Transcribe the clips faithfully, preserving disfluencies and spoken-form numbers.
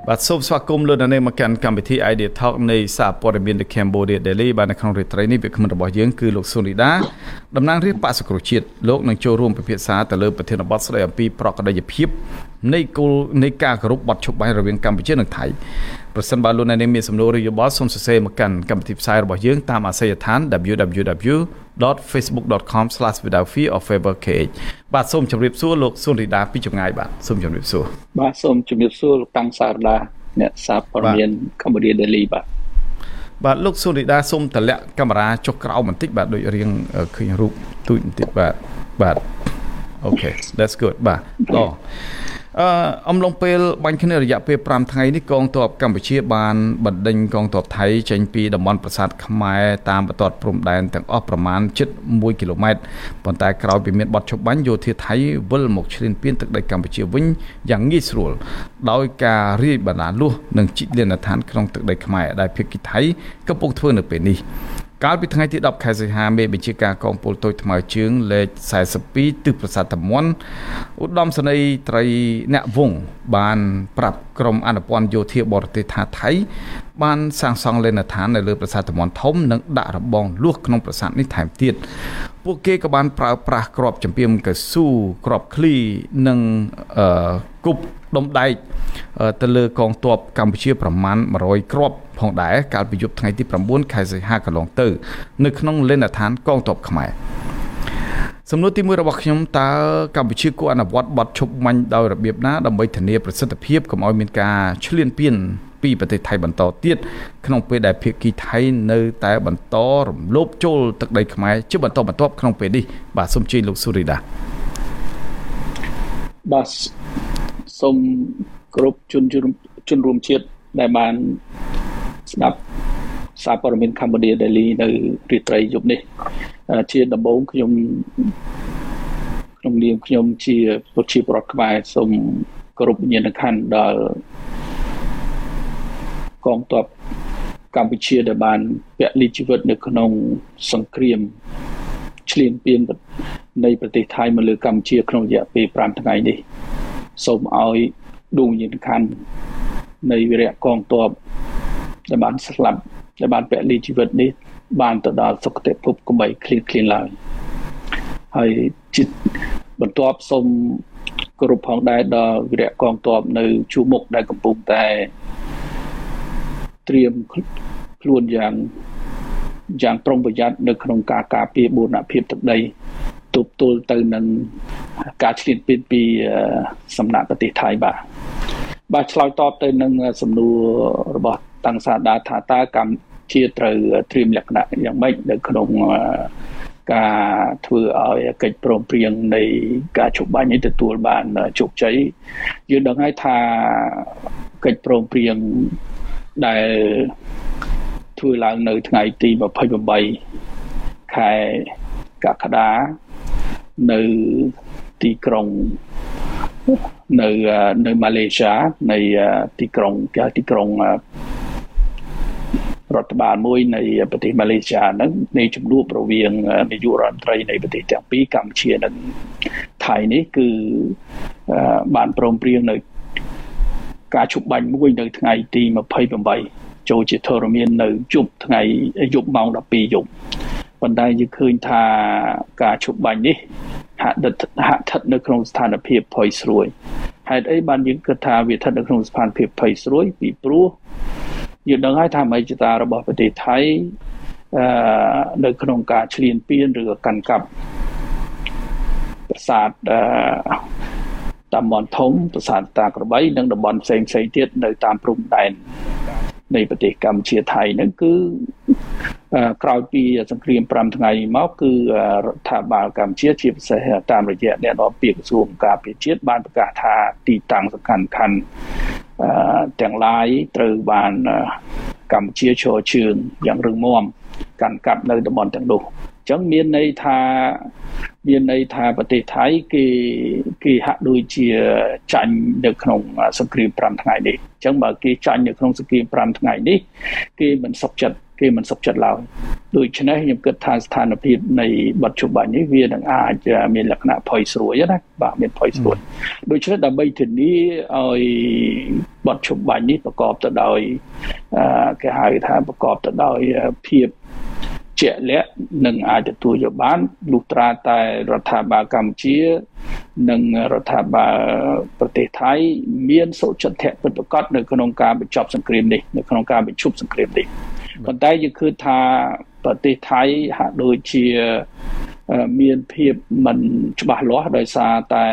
បាទសូមស្វាគមន៍លោកអ្នកនាងមកកាន់កម្មវិធី Idea Talk នៃសារព័ត៌មាន The Cambodia Daily បាទនៅក្នុងរាត្រីនេះវាគ្មិនរបស់យើងគឺលោកស៊ុនរីដាតំណាងរាស្ត្របក្សសង្គ្រោះជាតិលោកនឹងចូលរួមពិភាក្សាទៅលើប្រធានបទស្ដីអំពីប្រក្តីភាពនៃគោលនៃការគោរពបទឈប់បាញ់រវាងកម្ពុជានិងថៃប្រសិនបើលោកអ្នកនាងមានសំណួរឬយោបល់សូមសរសេរមកកាន់កម្មវិធីផ្សាយរបស់យើងតាមអាស័យដ្ឋាន double-u double-u double-u dot facebook dot com slash without fear or favor k h បាទសូមជម្រាបសួរលោកស៊ុនរីដាពីចម្ងាយបាទសូមជម្រាបសួរបាទសូមជម្រាបសួរលោកតាំងសារដាអ្នកសារព័ត៌មាន Cambodia Daily បាទបាទលោកស៊ុនរីដាសូមតម្លាក់កាមេរ៉ាចុះក្រោមបន្តិចបាទដូចរៀងឃើញរូបទូចបន្តិចបាទបាទអូខេ that's good បាទដល់អឺអំឡុងពេលបាញ់គ្នារយៈពេលfiveថ្ងៃនេះកងទ័ពកម្ពុជាបានបណ្ដេញកងទ័ពថៃចេញពីតំបន់ប្រាសាទខ្មែរតាមបន្ទាត់ព្រំដែនទាំងអស់ប្រមាណជិតoneគីឡូម៉ែត្រប៉ុន្តែក្រោយពីមានបទឈប់បាញ់យោធាថៃវិលមកឈ្លានពានទឹកដីកម្ពុជាវិញយ៉ាងងាយស្រួលដោយការរាយបណ្ដាលួសនិងជីកលានដ្ឋានក្នុងទឹកដីខ្មែរដែលភាគីថៃកំពុងធ្វើនៅពេលនេះកាលពីថ្ងៃទីtenខែសីហាមេបញ្ជាការកងពលតូចថ្មើរជើងលេខforty-twoទិសប្រាសាទតាមាន់ឧត្តមសេនីយ៍ត្រីអ្នកវងបានប្រាប់ក្រុមអនុព័ន្ធយោធាបរទេសថាថៃបានសាងសង់លេនដ្ឋាននៅលើប្រាសាទតាមាន់ធំនិងដាក់របងលួសក្នុងប្រាសាទនេះថែមទៀតពួកគេក៏បានប្រើប្រាស់គ្រាប់ចម្ពាំកៅស៊ូគ្រាប់ឃ្លីនិងអឺគប់ដុំដែកទៅលើកងទ័ពកម្ពុជាប្រមាណone hundredគ្រាប់ផងដែរកាលពីយប់ថ្ងៃទីnineខែសីហាកន្លងទៅនៅក្នុងលេនដ្ឋានកងទ័ពខ្មែរសំណួរទីoneរបស់ខ្ញុំតើកម្ពុជាគួរអនុវត្តបទឈប់បាញ់ដោយរបៀបណាដើម្បីធានាប្រសិទ្ធភាពកុំឲ្យមានការឈ្លានពានពីប្រទេសថៃបន្តទៀតក្នុងពេលដែលភាគីថៃនៅតែបន្តរំលោភចូលទឹកដីខ្មែរជាបន្តបន្ទាប់ក្នុងពេលនេះបាទសូមជឿលោកស៊ូរីដាបាទសូមគ្រប់ជនជនរួមជាតិដែលបានស្ដាប់សារព័ត៌មាន Cambodia Daily នៅរាត្រីយប់នេះជាដំបូងខ្ញុំក្នុងនាមខ្ញុំជាប្រជាពលរដ្ឋខ្មែរសូមគោរពវិញ្ញាណក្ខន្ធដល់កងទ័ពកម្ពុជាដែលបានពលីជីវិតនៅក្នុងសង្គ្រាមឈ្លានពាននៃប្រទេសថៃមកលើកម្ពុជាក្នុងរយៈពេលfiveថ្ងៃនេះសូមឲ្យដួងវិញ្ញាណក្ខន្ធនៃវីរៈកងទ័ពដែលបានស្លាប់ដែលបានពលីជីវិតនេះបានទៅដល់សុគតិភពកុំបីឃ្លៀងឃ្លានឡើយហើយជាបន្ទាប់សូមគោរពផងដែរដល់វីរៈកងទ័ពនៅជួរមុខដែលកំពុងតែត្រៀមខ្លួនយ៉ាងយ៉ាងប្រុងប្រយ័ត្ននៅក្នុងការការពារបូរណភាពទឹកដីទប់ទល់ទៅនឹងការឈ្លានពានពីសំណាក់ប្រទេសថៃបាទបាទឆ្លើយតបទៅនឹងសំណួររបស់តាំងសាដាថាតើកម្ពុជាត្រូវត្រៀមលក្ខណៈយ៉ាងម៉េចនៅក្នុងការធ្វើឲ្យកិច្ចព្រមព្រៀងនៃការឈប់បាញ់នេះទទួលបានជោគជ័យយើងដឹងហើយថាកិច្ចព្រមព្រៀងដែលធ្វើឡើងនៅថ្ងៃទីtwenty-eightខែកក្កដានៅទីក្រុងនៅនៅម៉ាឡេស៊ីនៃទីក្រុងគេទីក្រុងរដ្ឋបាលមួយនៃប្រទេសម៉ាឡេស៊ីហ្នឹងនៃជំនួបរវាងនាយករដ្ឋមន្ត្រីនៃប្រទេសទាំងពីរកម្ពុជានិងថៃនេះគឺបានព្រមព្រៀងនៅការឈប់បាញ់មួយនៅថ្ងៃទីtwenty-eightចូលជាធរមាននៅយប់ថ្ងៃយប់ម៉ោងtwelveយប់ប៉ុន្តែយើងឃើញថាការឈប់បាញ់នេះហាក់ហាក់ស្ថិតនៅក្នុងស្ថានភាពភ័យស្រួយហេតុអីបានយើងគិតថាវាស្ថិតនៅក្នុងស្ថានភាពភ័យស្រួយពីព្រោះយើងដឹងហើយថាមហិច្ឆតារបស់ប្រទេសថៃអឺនៅក្នុងការឈ្លានពានឬកាន់កាប់ប្រាសាទអឺតាមាន់ធំប្រាសាទតាក្របីនិងតំបន់ផ្សេងៗទៀតនៅតាមព្រំដែននៃប្រទេសកម្ពុជាថៃហ្នឹងគឺក្រោយពីសង្គ្រាមfiveថ្ងៃមកគឺរដ្ឋាភិបាលកម្ពុជាជាពិសេសតាមរយៈអ្នកនាំពាក្យក្រសួងការពារជាតិបានប្រកាសថាទីតាំងសំខាន់ៗទាំងឡាយត្រូវបានកម្ពុជាឈរជើងយ៉ាងរឹងមាំកាន់កាប់នៅតំបន់ទាំងនោះចឹងមានន័យថាមានន័យថាប្រទេសថៃគេគេហាក់ដូចជាចាញ់នៅក្នុងសង្គ្រាម5ថ្ងៃនេះចឹងបើគេចាញ់នៅក្នុងសង្គ្រាម5ថ្ងៃនេះគេមិនសុខចិត្តគេមិនសុខចិត្តឡើយដូច្នេះខ្ញុំគិតថាស្ថានភាពនៃបច្ចុប្បន្ននេះវានឹងអាចមានលក្ខណៈផុយស្រួយណាបាទមានផុយស្រួយដូច្នេះដើម្បីធានាឲ្យបច្ចុប្បន្ននេះប្រកបទៅដោយគេហៅថាប្រកបទៅដោយភាពជាក់លាក់នឹងអាចទទួលយកបានលុះត្រាតែរដ្ឋាភិបាលកម្ពុជានិងរដ្ឋាភិបាលប្រទេសថៃមានសុចរិតពិតប្រាកដនៅក្នុងការបញ្ចប់សង្គ្រាមនេះនៅក្នុងការបញ្ឈប់សង្គ្រាមនេះប៉ុន្តែយើងឃើញថាប្រទេសថៃហាក់ដូចជាមានភាពមិនច្បាស់លាស់ដោយសារតែ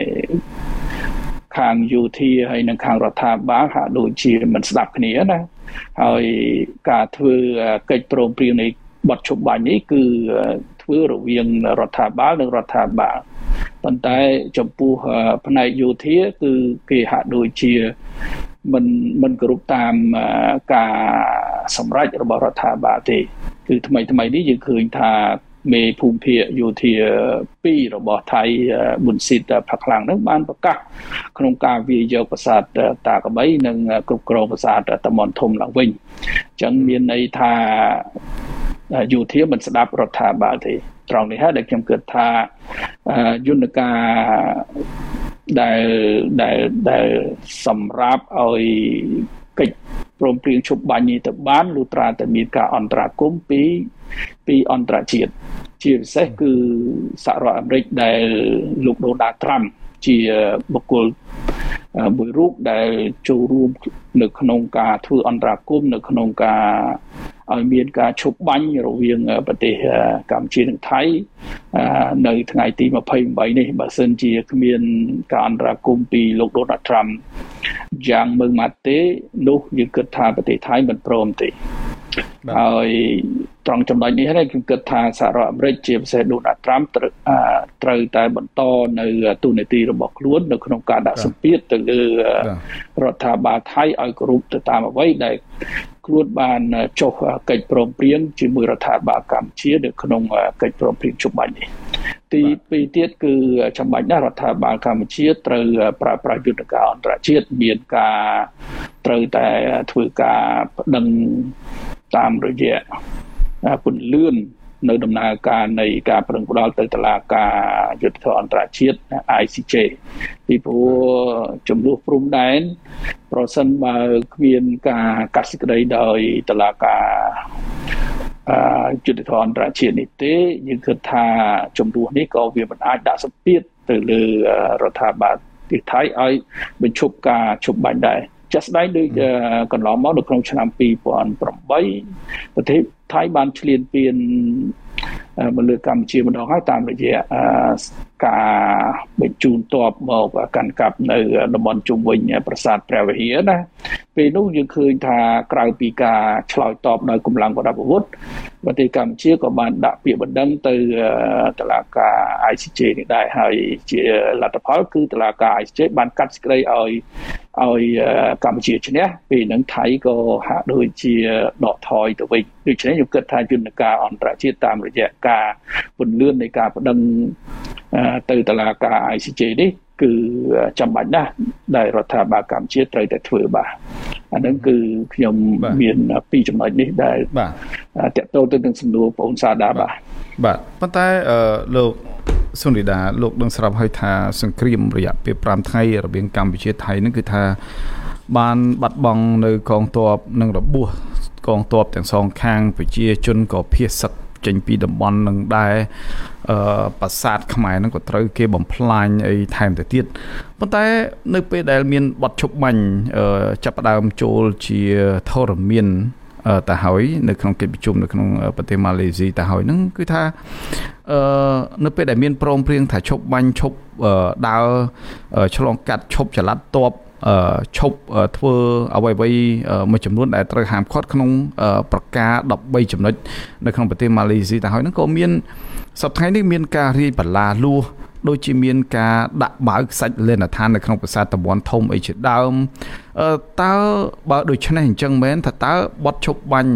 ខាងយោធាហើយនិងខាងរដ្ឋាភិបាលហាក់ដូចជាមិនស្ដាប់គ្នាណាហើយការធ្វើកិច្ចព្រមព្រៀងនៃបទជប់បាញ់នេះគឺធ្វើរវាងរដ្ឋាភិបាលនិងរដ្ឋាភិបាលប៉ុន្តែចំពោះផ្នែកយោធាគឺគេហាក់ដូចជាមិនមិនគ្រប់តាមការសម្រេចរបស់រដ្ឋាភិបាលទេគឺថ្មីថ្មីនេះយើងឃើញថាមេភូមិភាគយោធាពីររបស់ថៃប៊ុនស៊ីតផាក់ខ្លាំងនឹងបានប្រកាសក្នុងការវាយយកប្រាសាទតាកបីនិងគ្រប់គ្រងប្រាសាទតាម៉ុនធំឡើងវិញអញ្ចឹងមានន័យថាយោធាមិនស្ដាប់រដ្ឋាភិបាលទេត្រង់នេះហើយដែលខ្ញុំគិតថាយន្តការដែលដែលដែលសម្រាប់ឲ្យកិច្ចព្រមព្រៀងជប់បាញ់នេះទៅបានលុះត្រាតែមានការអន្តរាគមន៍ពីពីអន្តរជាតិជាពិសេសគឺសហរដ្ឋអាមេរិកដែលលោកដូណាល់ត្រាំជាបុគ្គលមួយរូបដែលចូលរួមនៅក្នុងការធ្វើអន្តរាគមន៍នៅក្នុងការឲ្យមានការឈប់បាញ់រវាងប្រទេសកម្ពុជានិងថៃនៅថ្ងៃទីยี่สิบแปดនេះបើសិនជាគ្មានការអន្តរាគមន៍ពីលោកដូណាល់ត្រាំយ៉ាងម៉ឺងម៉ាត់ទេនោះយើងគិតថាប្រទេសថៃមិនព្រមទេហើយត្រង់ចំណុចនេះហើយខ្ញុំគិតថាសហរដ្ឋអាមេរិកជាពិសេសដូណាល់ត្រាំត្រូវត្រូវតែបន្តនៅទូនាទីរបស់ខ្លួននៅក្នុងការដាក់សម្ពាធទៅលើរដ្ឋាភិបាលថៃឲ្យគោរពទៅតាមអ្វីដែលខ្លួនបានចុះកិច្ចព្រមព្រៀងជាមួយរដ្ឋាភិបាលកម្ពុជានៅក្នុងកិច្ចព្រមព្រៀងជប់បាញ់នេះទីពីរទៀតគឺចាំបាច់ណាស់រដ្ឋាភិបាលកម្ពុជាត្រូវប្រើប្រាស់យន្តការអន្តរជាតិមានការត្រូវតែធ្វើការបដិងតាមរយៈពន្លឿននៅដំណើរការនៃការប្រឹងផ្ដាល់ទៅតុលាការយុត្តិធម៌អន្តរជាតិ I C J ពីព្រោះចំនួនព្រំដែនប្រសិនបើគ្មានការកាត់សេចក្តីដោយតុលាការអឺយុត្តិធម៌អន្តរជាតិនេះទេយើងគិតថាចំនួននេះក៏វាមិនអាចដាក់សម្ពាធទៅលើរដ្ឋាភិបាលទីថៃឲ្យបញ្ឈប់ការជប់បាញ់ដែរចាស់ស្ដែងដូចកន្លងមកនៅក្នុងឆ្នាំពីរពាន់ប្រាំបីប្រទេសថៃបានឈ្លានពានមកលើកម្ពុជាម្ដងហើយតាមរយៈការបញ្ជូនទ័ពមកកាន់កាប់នៅតំបន់ជុំវិញប្រាសាទព្រះវិហារណាពេលនោះយើងឃើញថាក្រៅពីការឆ្លើយតបដោយកម្លាំងប្រដាប់អាវុធប្រទេសកម្ពុជាក៏បានដាក់ពាក្យបណ្ដឹងទៅតុលាការ I C J នេះដែរហើយជាលទ្ធផលគឺតុលាការ I C J បានកាត់សេចក្តីឲ្យឲ្យកម្ពុជាឈ្នះពេលហ្នឹងថៃក៏ហាក់ដូចជាដកថយទៅវិញដូច្នេះខ្ញុំគិតថាយន្តការអន្តរជាតិតាមរយៈការពន្លឿននៃការបដិងទៅតុលាការ I C J នេះគឺចាំបាច់ណាស់ដែលរដ្ឋាភិបាលកម្ពុជាត្រូវតែធ្វើបាទអានឹងគឺខ្ញុំមានពីរចំណុចនេះដែលបាទតកតទៅនឹងសំណួរបងសាដាបាទបាទប៉ុន្តែលោកសុនីដាលោកដឹងស្រាប់ហើយថាសង្គ្រាមរយៈពេល5ថ្ងៃរវាងកម្ពុជាថៃនឹងគឺថាបានបាត់បង់នៅកងទ័ពនិងរបួសកងទ័ពទាំងសងខាងប្រជាជនក៏ភៀសសឹកចេញពីតំបន់នឹងដែរអឺប្រាសាទខ្មែរនឹងក៏ត្រូវគេបំផ្លាញអីថែមទៅទៀតប៉ុន្តែនៅពេលដែលមានបទឈប់បាញ់ចាប់ផ្ដើមចូលជាធរមានទៅហើយនៅក្នុងកិច្ចប្រជុំនៅក្នុងប្រទេសម៉ាឡេស៊ីទៅហើយហ្នឹងគឺថាអឺនៅពេលដែលមានព្រមព្រៀងថាឈប់បាញ់ឈប់ដើរឆ្លងកាត់ឈប់ចល័តទ័ពឈប់ធ្វើអ្វីអ្វីមួយចំនួនដែលត្រូវហាមឃាត់ក្នុងប្រការដប់បីចំណុចនៅក្នុងប្រទេសម៉ាឡេស៊ីទៅហើយហ្នឹងក៏មានសប្តាហ៍នេះមានការរាយបលាលួសដូចជាមានការដាក់បើកសាច់លេនដ្ឋាននៅក្នុងប្រាសាទតំបន់ធំអីជាដើមតើបើដូច្នេះអញ្ចឹងមែនថាតើបត់ឈប់បាញ់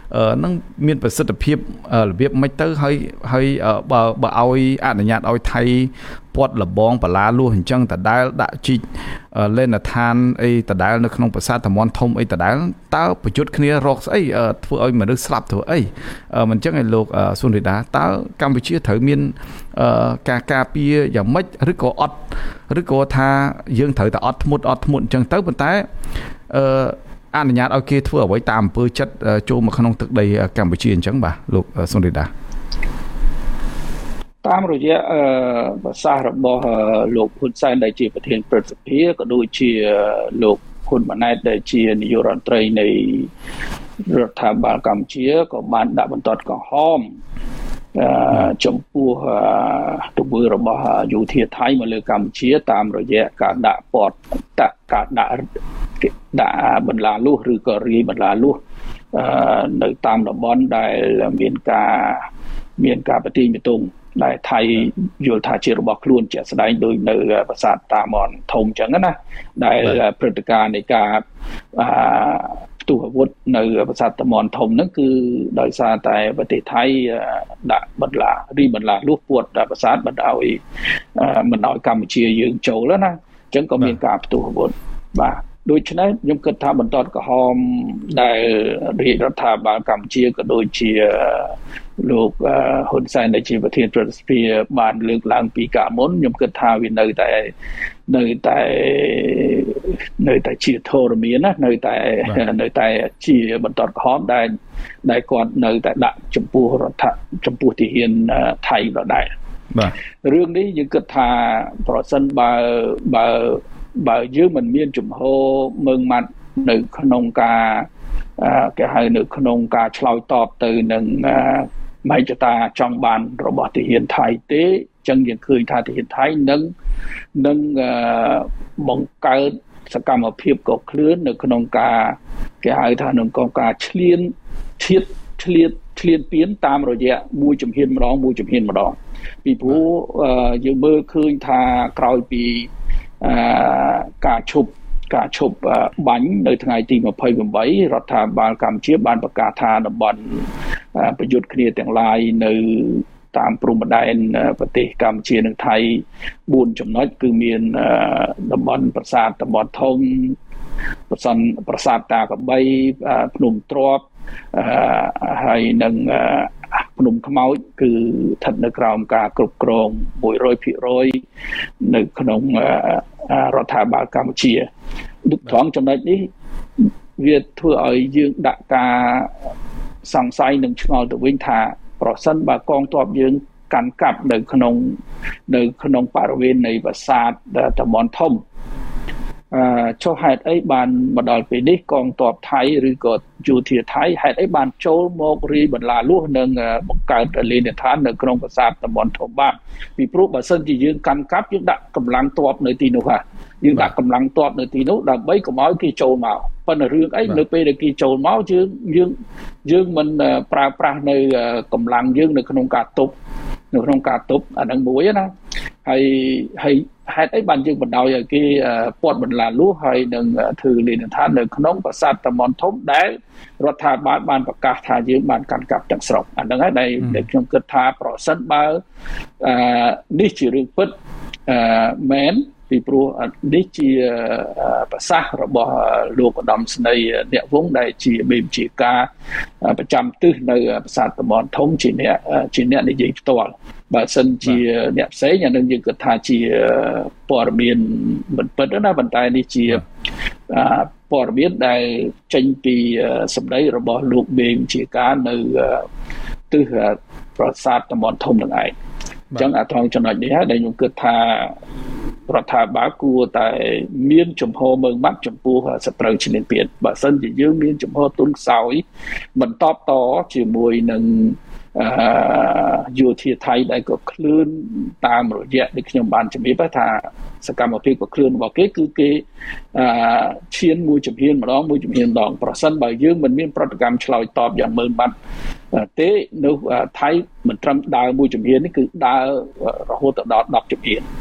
នឹងមានប្រសិទ្ធភាពរបៀបមិនទៅហើយហើយបើបើឲ្យអនុញ្ញាតឲ្យថៃពាត់លបងបលាលួសអញ្ចឹងតដែលដាក់ជីកលេនឋានអីតដែលនៅក្នុងប្រាសាទតំនធំអីតដែលតើប្រយុទ្ធគ្នារកស្អីធ្វើឲ្យមនុស្សស្លាប់ធ្វើអីមិនអញ្ចឹងឲ្យលោកសុនរិដាតើកម្ពុជាត្រូវមានការការពារយ៉ាងម៉េចឬក៏អត់ឬក៏ថាយើងត្រូវតែអត់ធ្មត់អត់ធ្មត់អញ្ចឹងទៅប៉ុន្តែអឺអនុញ្ញាតឲ្យគេធ្វើអ្វីតាមអំពើចិត្តចូលមកក្នុងទឹកដីកម្ពុជាអញ្ចឹងបាទលោកសុនរិដាតាមរយៈប្រសាសន៍របស់លោកហ៊ុនសែនដែលជាប្រធានព្រឹទ្ធសភាក៏ដូចជាលោកហ៊ុនម៉ាណែតដែលជានាយករដ្ឋមន្ត្រីនៃរដ្ឋាភិបាលកម្ពុជាក៏បានដាក់បន្ទាត់កំហំចំពោះទង្វើរបស់យោធាថៃមកលើកម្ពុជាតាមរយៈការដាក់ព័ទ្ធការដាក់ដាក់បន្លាលួសឬក៏រាយបន្លាលួសនៅតាមតំបន់ដែលមានការមានការប្រទីងបន្ទងដែលថៃយល់ថាជារបស់ខ្លួនជាក់ស្ដែងដោយនៅប្រាសាទតាម៉នធំអញ្ចឹងណាដែលព្រឹត្តិការណ៍នៃការផ្ទុះអាវុធនៅប្រាសាទតាម៉នធំហ្នឹងគឺដោយសារតែប្រទេសថៃដាក់បន្លារីបន្លាលួសពួតប្រាសាទបណ្ដោយមិនឲ្យកម្ពុជាយើងចូលណាអញ្ចឹងក៏មានការផ្ទុះអាវុធបាទដូច្នេះខ្ញុំគិតថាបន្តកំហំដែលរាជរដ្ឋាភិបាលកម្ពុជាក៏ដូចជាលោកហ៊ុនសែនដែលជាប្រធានព្រឹទ្ធសភាបានលើកឡើងពីកាលមុនខ្ញុំគិតថាវានៅតែនៅតែនៅតែជាធរមានណានៅតែនៅតែជាបន្តកំហំដែលដែលគាត់នៅតែដាក់ចំពោះរដ្ឋចំពោះទាហានថៃដដែលបាទរឿងនេះយើងគិតថាប្រសិនបើបើបើយើងមិនមានជំហរមើងម៉ាត់នៅក្នុងការគេហៅនៅក្នុងការឆ្លើយតបទៅនឹងមហិច្ឆតាចង់បានរបស់ទាហានថៃទេអញ្ចឹងយើងឃើញថាទាហានថៃនឹងនឹងបង្កើតសកម្មភាពកក្លឿននៅក្នុងការគេហៅថាក្នុងការឈ្លានឈៀតឆ្លៀតឆ្លៀនពៀនតាមរយៈមួយជំហានម្ដងមួយជំហានម្ដងពីព្រោះយើងមើលឃើញថាក្រោយពីការឈប់ការឈប់បាញ់នៅថ្ងៃទីยี่สิบแปดរដ្ឋាភិបាលកម្ពុជាបានប្រកាសថាតំបន់ប្រយុទ្ធគ្នាទាំងឡាយនៅតាមព្រំដែនប្រទេសកម្ពុជានិងថៃបួនចំណុចគឺមានតំបន់ប្រាសាទតំបន់ធំប្រាសាទប្រាសាទតាកបីភ្នំទ្របហើយនិងភ្នំខ្មោចគឺស្ថិតនៅក្រោមការគ្រប់គ្រងមួយរយភាគរយនៅក្នុងរដ្ឋាភិបាលកម្ពុជាត្រង់ចំណុចនេះវាធ្វើឲ្យយើងដាក់ការសង្ស័យនិងឆ្ងល់ទៅវិញថាប្រសិនបើកងទ័ពយើងកាន់កាប់នៅក្នុងនៅក្នុងបរិវេណនៃប្រាសាទតំបន់ធំអឺចុះហេតុអីបានមកដល់ពេលនេះកងទ័ពថៃឬក៏យោធាថៃហេតុអីបានចូលមករីបន្លាលួសនិងបង្កើតលេនដ្ឋាននៅក្នុងប្រាសាទតំបន់ធំបានពីព្រោះបើសិនជាយើងកាន់កាប់យើងដាក់កម្លាំងទ័ពនៅទីនោះហ่ะយើងដាក់កម្លាំងទ័ពនៅទីនោះដើម្បីកុំឲ្យគេចូលមកប៉ុន្តែរឿងអីនៅពេលដែលគេចូលមកយើងយើងយើងមិនប្រើប្រាស់នៅកម្លាំងយើងនៅក្នុងការទប់នៅក្នុងការទប់អានឹងមួយណាហើយហើយហេតុអីបានយើងបណ្ដោយឲ្យគេពាត់បន្លាលួសហើយនឹងធ្វើលេនដ្ឋាននៅក្នុងប្រាសាទតំបន់ធំដែលរដ្ឋាភិបាលបានប្រកាសថាយើងបានកាន់កាប់ទាំងស្រុងអាហ្នឹងហើយដែលខ្ញុំគិតថាប្រសិនបើនេះជារឿងពិតមែនពីព្រោះនេះជាប្រសាសន៍របស់លោកឧត្តមស្នេហ៍អ្នកវងដែលជាមេបញ្ជាការប្រចាំទិសនៅប្រាសាទតំបន់ធំជាអ្នកជាអ្នកនិយាយផ្ទាល់បើសិនជាអ្នកផ្សេងអានឹងយើងគិតថាជាព័ត៌មានមិនពិតណាប៉ុន្តែនេះជាព័ត៌មានដែលចេញពីសម្ដីរបស់លោកមេបញ្ជាការនៅទិសប្រាសាទតំបន់ធំនឹងឯងអញ្ចឹងអាត្រង់ចំណុចនេះហើយដែលខ្ញុំគិតថារដ្ឋាភិបាលគួរតែមានជំហរមើងម៉ាត់ចំពោះសត្រូវឈ្លានពានបើសិនជាយើងមានជំហរទុនខ្សោយបន្តតជាមួយនឹងយោធាថៃដែលក៏ឃ្លឿនតាមរយៈដែលខ្ញុំបានជំរាបថាសកម្មភាពក៏ឃ្លឿនរបស់គេគឺគេឈានមួយជំហានម្ដងមួយជំហានម្ដងប្រសិនបើយើងមិនមានប្រតិកម្មឆ្លើយតបយ៉ាងម៉ឺនម៉ាត់ទេនៅថៃមិនត្រឹមដើរមួយជំហាននេះគឺដើររហូតដល់ដប់ជំហាន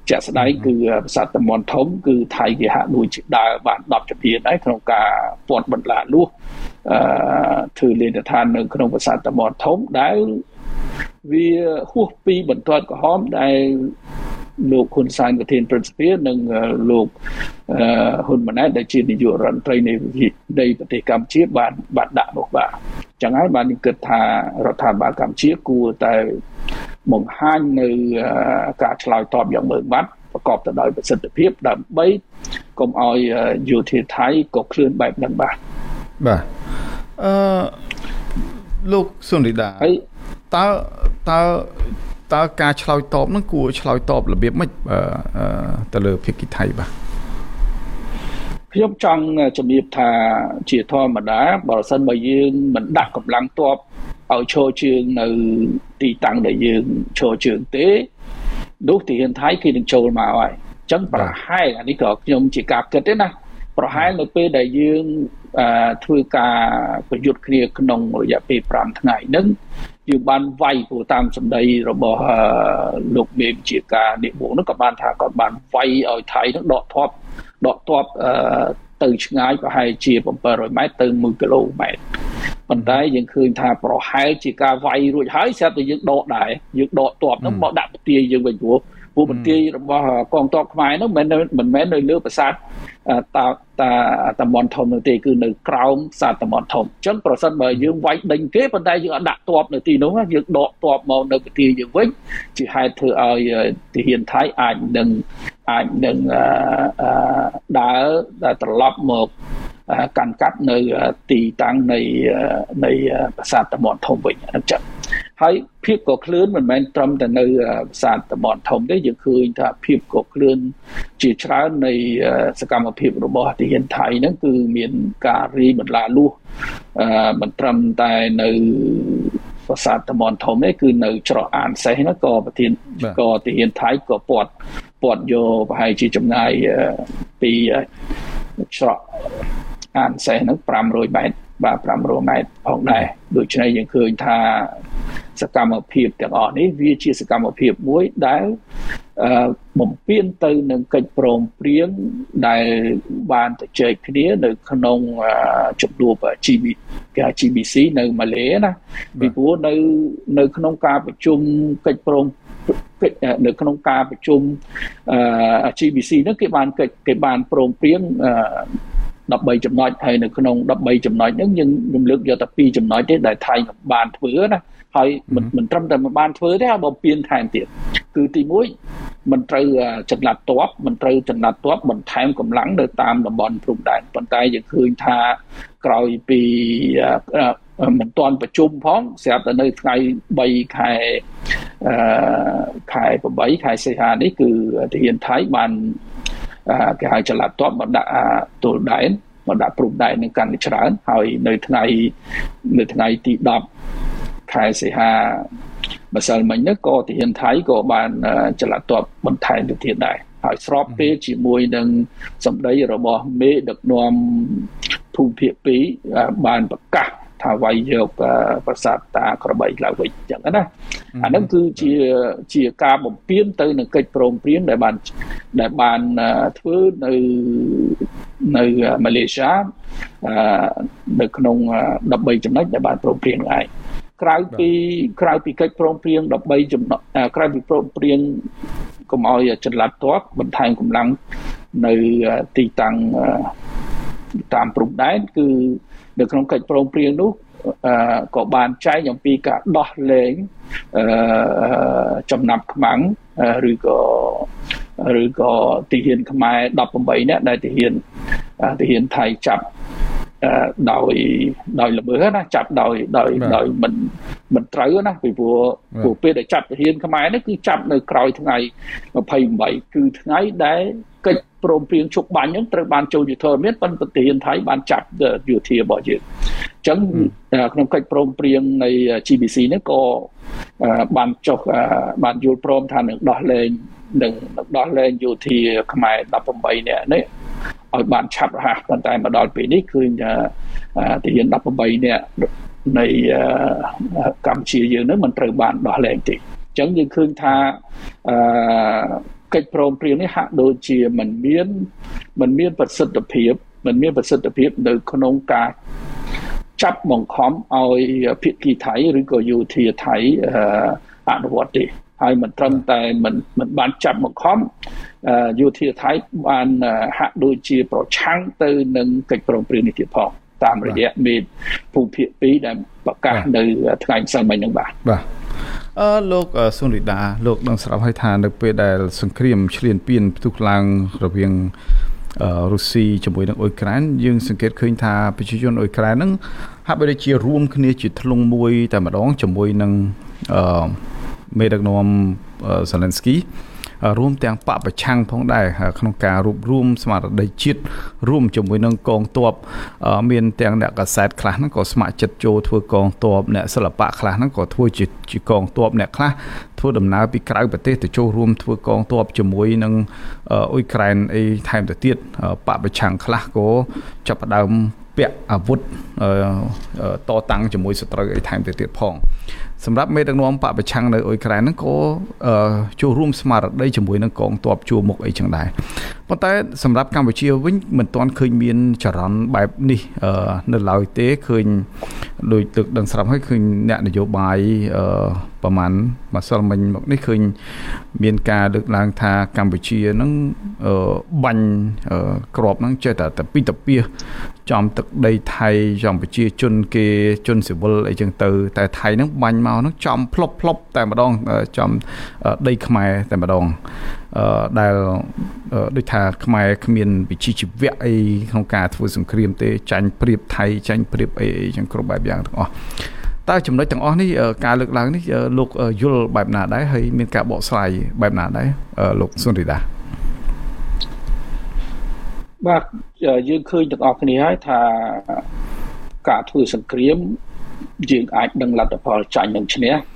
ជាក់ស្ដែងគឺប្រាសាទតាមាន់ធំគឺថៃគេហាក់ដូចដើរបានដប់ជំហានហើយក្នុងការពាត់បន្លាលួសអឺធ្វើលេនដ្ឋាននៅក្នុងប្រាសាទតាមាន់ធំដែលវាហួសពីបន្ទាត់ក្រហមដែលលោកហ៊ុនសែនប្រធានព្រឹទ្ធសភានិងលោកហ៊ុនម៉ាណែតដែលជានាយករដ្ឋមន្ត្រីនៃនៃប្រទេសកម្ពុជាបានបានដាក់នោះបាទចឹងហើយបានគិតថារដ្ឋាភិបាលកម្ពុជាគួរតែបង្ហាញនៅការឆ្លើយតបយ៉ាងម៉ឺងម៉ាត់ប្រកបទៅដោយប្រសិទ្ធភាពដើម្បីកុំឲ្យយោធាថៃក៏ឃ្លានបែបហ្នឹងបាទបាទអឺលោកសុនីដាហើយតើតើតើការឆ្លើយតបហ្នឹងគួរឆ្លើយតបរបៀបម៉េចទៅលើភាគីថៃបាទខ្ញុំចង់ជំរាបថាជាធម្មតាបើសិនបើយើងមិនដាក់កម្លាំងទ័ពឲ្យឈរជើងនៅទីតាំងដែលយើងឈរជើងទេនោះទីហ៊ានថៃគេនឹងចូលមកហើយអញ្ចឹងប្រហែលអានេះក៏ខ្ញុំជាការគិតទេណាប្រហែលនៅពេលដែលយើងធ្វើការប្រយុទ្ធគ្នាក្នុងរយៈពេលប្រាំថ្ងៃហ្នឹងយើងបានវាយព្រោះតាមសម្ដីរបស់លោកមេបញ្ជាការនិវងនោះក៏បានថាគាត់បានវាយឲ្យថៃហ្នឹងដកទ័ពដកទ័ពទៅឆ្ងាយប្រហែលជាbảy trămម៉ែត្រទៅមួយគីឡូម៉ែត្រប៉ុន្តែយើងឃើញថាប្រហែលជាការវាយរួចហើយស្រាប់តែយើងដកដែរយើងដកទ័ពហ្នឹងមកដាក់ពទាយើងវិញព្រោះព្រោះបន្ទាយរបស់កងទ័ពខ្មែរនោះមិនមិនមែននៅលើប្រាសាទតាតាតាមាន់ធំនោះទេគឺនៅក្រោមប្រាសាទតាមាន់ធំអញ្ចឹងប្រសិនបើយើងវាយដេញគេប៉ុន្តែយើងអត់ដាក់ទ័ពនៅទីនោះយើងដកទ័ពមកនៅបន្ទាយយើងវិញជាហេតុធ្វើឲ្យទាហានថៃអាចនឹងអាចនឹងដើរត្រឡប់មកកាន់កាត់នៅទីតាំងនៃនៃប្រាសាទតាមាន់ធំវិញអញ្ចឹងហើយភាពកក្លឿនមិនមែនត្រឹមតែនៅប្រាសាទតាមាន់ធំទេយើងឃើញថាភាពកក្លឿនជាច្រើននៃសកម្មភាពរបស់ទាហានថៃហ្នឹងគឺមានការរីបន្លាលួសមិនត្រឹមតែនៅប្រាសាទតាមាន់ធំទេគឺនៅច្រកអានសេះហ្នឹងក៏ប្រធានក៏ទាហានថៃក៏ពាត់ពាត់យកប្រហែលជាចម្ងាយពីច្រកអានសេះហ្នឹង500ម៉ែត្របាទ500ម៉ែត្រផងដែរដូច្នេះយើងឃើញថាសកម្មភាពទាំងអស់នេះវាជាសកម្មភាពមួយដែលបំពេញទៅនឹងកិច្ចព្រមព្រៀងដែលបានទៅជែកគ្នានៅក្នុងជំនួប G B C នៅម៉ាឡេណាពីព្រោះនៅនៅក្នុងការប្រជុំកិច្ចព្រមនៅក្នុងការប្រជុំ G B C នោះគេបានគេបានព្រមព្រៀង13ចំណុចហើយនៅក្នុង13ចំណុចហ្នឹងយើងរំលឹកយកតែពីរចំណុចទេដែលថៃបានធ្វើណាហើយមិនមិនត្រឹមតែបានធ្វើទេហើយបំពេញថែមទៀតគឺទីមួយមិនត្រូវចំណាត់ទ័ពមិនត្រូវចំណាត់ទ័ពបន្ថែមកម្លាំងនៅតាមតំបន់ព្រំដែនប៉ុន្តែយើងឃើញថាក្រោយពីមិនទាន់ប្រជុំផងស្រាប់តែនៅថ្ងៃ3ខែអឺខែ8ខែសីហានេះគឺទាហានថៃបានគេហៅចល័តទ័ពមកដាក់ទល់ដែនមកដាក់ព្រំដែននឹងកាន់តែច្រើនហើយនៅថ្ងៃនៅថ្ងៃទី10ខែសីហាម្សិលមិញនេះក៏ទាហានថៃក៏បានចល័តទ័ពបន្ថែមទៅទៀតដែរហើយស្របពេលជាមួយនឹងសម្ដីរបស់មេដឹកនាំភូមិភាគពីរបានប្រកាសថាវាយយកប្រាសាទតាក្របីឡើងវិញអញ្ចឹងណាអានឹងគឺជាជាការបំពេញទៅនឹងកិច្ចព្រមព្រៀងដែលបានដែលបានធ្វើនៅនៅម៉ាឡេស៊ីនៅក្នុង13ចំណុចដែលបានព្រមព្រៀងឯងក្រៅពីក្រៅពីកិច្ចព្រមព្រៀង13ចំណុចក្រៅពីព្រមព្រៀងកុំឲ្យចល័តទ័ពបន្ថែមកម្លាំងនៅទីតាំងតាមព្រំដែនគឺនៅក្នុងកិច្ចព្រមព្រៀងនោះក៏បានចែងអំពីការដោះលែងចំណាប់ខ្មាំងឬក៏ឬក៏ទាហានខ្មែរ18នាក់ដែលទាហានទាហានថៃចាប់ដោយដោយល្មើសណាចាប់ដោយដោយដោយមិនមិនត្រូវណាពីព្រោះព្រោះពេលដែលចាប់ទាហានខ្មែរនេះគឺចាប់នៅក្រោយថ្ងៃ28គឺថ្ងៃដែលកិច្ចព្រមព្រៀងជប់បាញ់ហ្នឹងត្រូវបានចូលយុទ្ធសាស្ត្រមានប៉ុន្តែទាហានថៃបានចាប់យោធារបស់យើងអញ្ចឹងក្នុងកិច្ចព្រមព្រៀងនៃ G B C នេះក៏បានចុះបានយល់ព្រមថានឹងដោះលែងនឹងដោះលែងយោធាខ្មែរ18នាក់នេះឲ្យបានឆាប់រហ័សប៉ុន្តែមកដល់ពេលនេះឃើញថាទាហាន18នាក់នៃកម្ពុជាយើងនឹងមិនត្រូវបានដោះលែងទេអញ្ចឹងយើងឃើញថាអឺកិច្ចព្រមព្រៀងនេះហាក់ដូចជាមិនមានមិនមានប្រសិទ្ធភាពមិនមានប្រសិទ្ធភាពនៅក្នុងការចាប់បង្ខំឲ្យភាគីថៃឬក៏យោធាថៃអនុវត្តទេហើយមិនត្រឹមតែមិនមិនបានចាប់បង្ខំយោធាថៃបានហាក់ដូចជាប្រឆាំងទៅនឹងកិច្ចព្រមព្រៀងនេះទៀតផងតាមរយៈមេភូមិភាគពីរដែលប្រកាសនៅថ្ងៃម្សិលមិញហ្នឹងបាទបាទអឺលោកសុនរិដាលោកនឹងស្រាប់ឲ្យថានៅពេលដែលសង្គ្រាមឈ្លានពានផ្ទុះឡើងរវាងរុស្ស៊ីជាមួយនឹងអ៊ុយក្រែនយើងសង្កេតឃើញថាប្រជាជនអ៊ុយក្រែនហ្នឹងហាក់បីដូចជារួមគ្នាជាធ្លុងមួយតែម្ដងជាមួយនឹងអឺមេដឹកនាំសាឡិនស្គីរួមទាំងបពប្រឆាំងផងដែរក្នុងការរួបរวมស្មារតីជាតិរួមជាមួយនឹងកងទ័ពមានទាំងអ្នកកាសែតខ្លះហ្នឹងក៏ស្ម័គ្រចិត្តចូលធ្វើកងទ័ពអ្នកសិល្បៈខ្លះហ្នឹងក៏ធ្វើជាជាកងទ័ពអ្នកខ្លះធ្វើដំណើរពីក្រៅប្រទេសទៅចូលរួមធ្វើកងទ័ពជាមួយនឹងអ៊ុយក្រែនអីថែមទៅទៀតបពប្រឆាំងខ្លះក៏ចាប់ផ្ដើមពាក់អាវុធតតាំងជាមួយសត្រូវអីថែមទៅទៀតផងសម្រាប់មេដឹកនាំបពប្រឆាំងនៅអ៊ុយក្រែនហ្នឹងក៏ចូលរួមស្មារតីជាមួយនឹងកងទ័ពជួរមុខអីចឹងដែរប៉ុន្តែសម្រាប់កម្ពុជាវិញមិនទាន់ឃើញមានចរន្តបែបនេះនៅឡើយទេឃើញដោយទឹកដឹងស្រាប់ហើយឃើញអ្នកនយោបាយប្រហែលម្សិលមិញមកនេះឃើញមានការលើកឡើងថាកម្ពុជាហ្នឹងបាញ់ក្របហ្នឹងចេះតែពីតពីចំទឹកដីថៃចំប្រជាជនគេជនស៊ីវិលអីចឹងទៅតែថៃហ្នឹងបាញ់មកហ្នឹងចំផ្លុបផ្លុបតែម្ដងចំដីខ្មែរតែម្ដងអឺដែលដូចថាខ្មែរគ្មានវិជ្ជាជីវៈអីក្នុងការធ្វើសង្គ្រាមទេចាញ់ព្រៀបថៃចាញ់ព្រៀបអីចឹងគ្រប់បែបយ៉ាងទាំងអស់តើចំណុចទាំងអស់នេះការលើកឡើងនេះលោកយល់បែបណាដែរហើយមានការបកស្រាយបែបណាដែរលោកសុនរិដាបាទយើងឃើញទាំងអស់គ្នាហើយថាការធ្វើសង្គ្រាមយើងអាចដឹងលទ្ធផលចាញ់និងឈ្នះ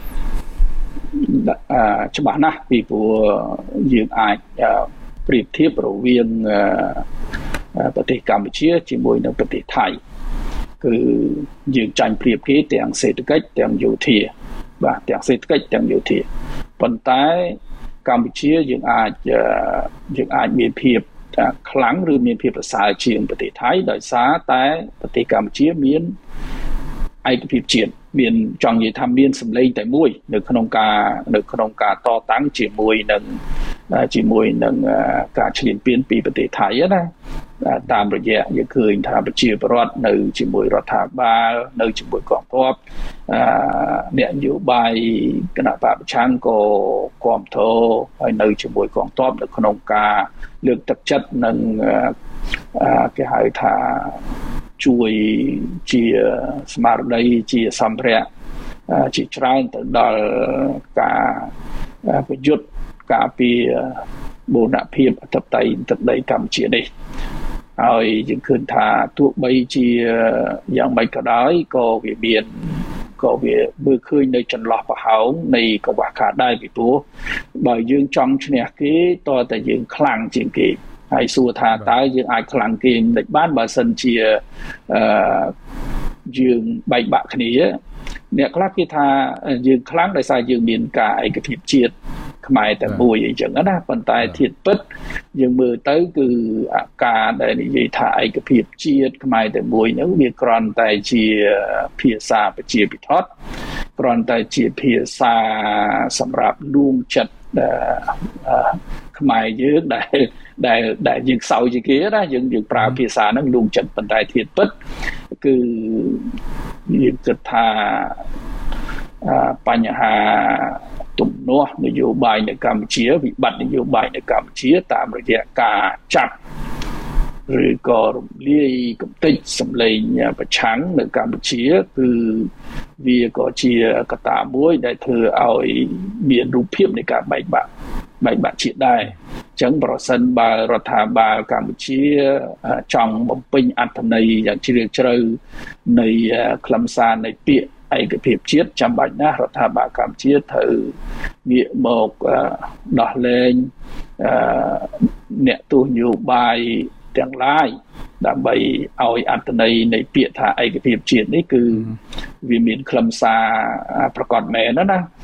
ច្បាស់ណាស់ពីព្រោះយើងអាចប្រៀបធៀបរវាងប្រទេសកម្ពុជាជាមួយនឹងប្រទេសថៃគឺយើងចាញ់ប្រៀបគេទាំងសេដ្ឋកិច្ចទាំងយោធាបាទទាំងសេដ្ឋកិច្ចទាំងយោធាប៉ុន្តែកម្ពុជាយើងអាចយើងអាចមានភាពខ្លាំងឬមានភាពប្រសើរជាងប្រទេសថៃដោយសារតែប្រទេសកម្ពុជាមានឯកភាពជាតិមានចង់និយាយថាមានសម្លេងតែមួយនៅក្នុងការនៅក្នុងការតតាំងជាមួយនឹងជាមួយនឹងការឈ្លានពានពីប្រទេសថៃណាតាមរយៈយើងឃើញថាប្រជាពលរដ្ឋនៅជាមួយរដ្ឋាភិបាលនៅជាមួយកងទ័ពអ្នកនយោបាយគណៈបព្វប្រឆាំងក៏គាំទ្រហើយនៅជាមួយកងទ័ពនៅក្នុងការលើកទឹកចិត្តនិងគេហៅថាជួយជាស្មារតីជាសម្ភារៈជាច្រើនទៅដល់ការប្រយុទ្ធការពារបូរណភាពអធិបតេយ្យទឹកដីកម្ពុជានេះហើយយើងឃើញថាទោះបីជាយ៉ាងម៉េចក៏ដោយក៏វាមានក៏វាមើលឃើញនៅចន្លោះប្រហោងនៃកង្វះខាតដែរពីព្រោះបើយើងចង់ឈ្នះគេតើតែយើងខ្លាំងជាងគេហើយសួរថាតើយើងអាចខ្លាំងគេមិនបានបើសិនជាអឺយើងបែកបាក់គ្នាអ្នកខ្លះគេថាយើងខ្លាំងដោយសារយើងមានការឯកភាពជាតិខ្មែរតែមួយអីចឹងណាប៉ុន្តែធៀបពិតយើងមើលទៅគឺអាការដែលនិយាយថាឯកភាពជាតិខ្មែរតែមួយហ្នឹងវាគ្រាន់តែជាភាសាប្រជាពិធដ្ឋគ្រាន់តែជាភាសាសម្រាប់លួងចិត្តខ្មែរយើងដែលដែលដែលយើងខ្សោយជាងគេណាយើងយើងប្រើភាសាហ្នឹងលួងចិត្តប៉ុន្តែធៀបពិតគឺយើងគិតថាបញ្ហាទំនាស់នយោបាយនៅកម្ពុជាវិបត្តិនយោបាយនៅកម្ពុជាតាមរយៈការចាប់ឬក៏រំលាយកំទេចសម្លេងប្រឆាំងនៅកម្ពុជាគឺវាក៏ជាកត្តាមួយដែលធ្វើឲ្យមានរូបភាពនៃការបែកបាក់បែកបាក់ជាតិដែរអញ្ចឹងប្រសិនបើរដ្ឋាភិបាលកម្ពុជាចង់បំពេញអត្ថន័យយ៉ាងជ្រាលជ្រៅនៃខ្លឹមសារនៃពាក្យឯកភាពជាតិចាំបាច់ណាស់រដ្ឋាភិបាលកម្ពុជាត្រូវងាកមកដោះលែងអ្នកទស្សនយោបាយទាំងឡាយដើម្បីឲ្យអត្ថន័យនៃពាក្យថាឯកភាពជាតិនេះគឺវាមានខ្លឹមសារប្រកបមែនណា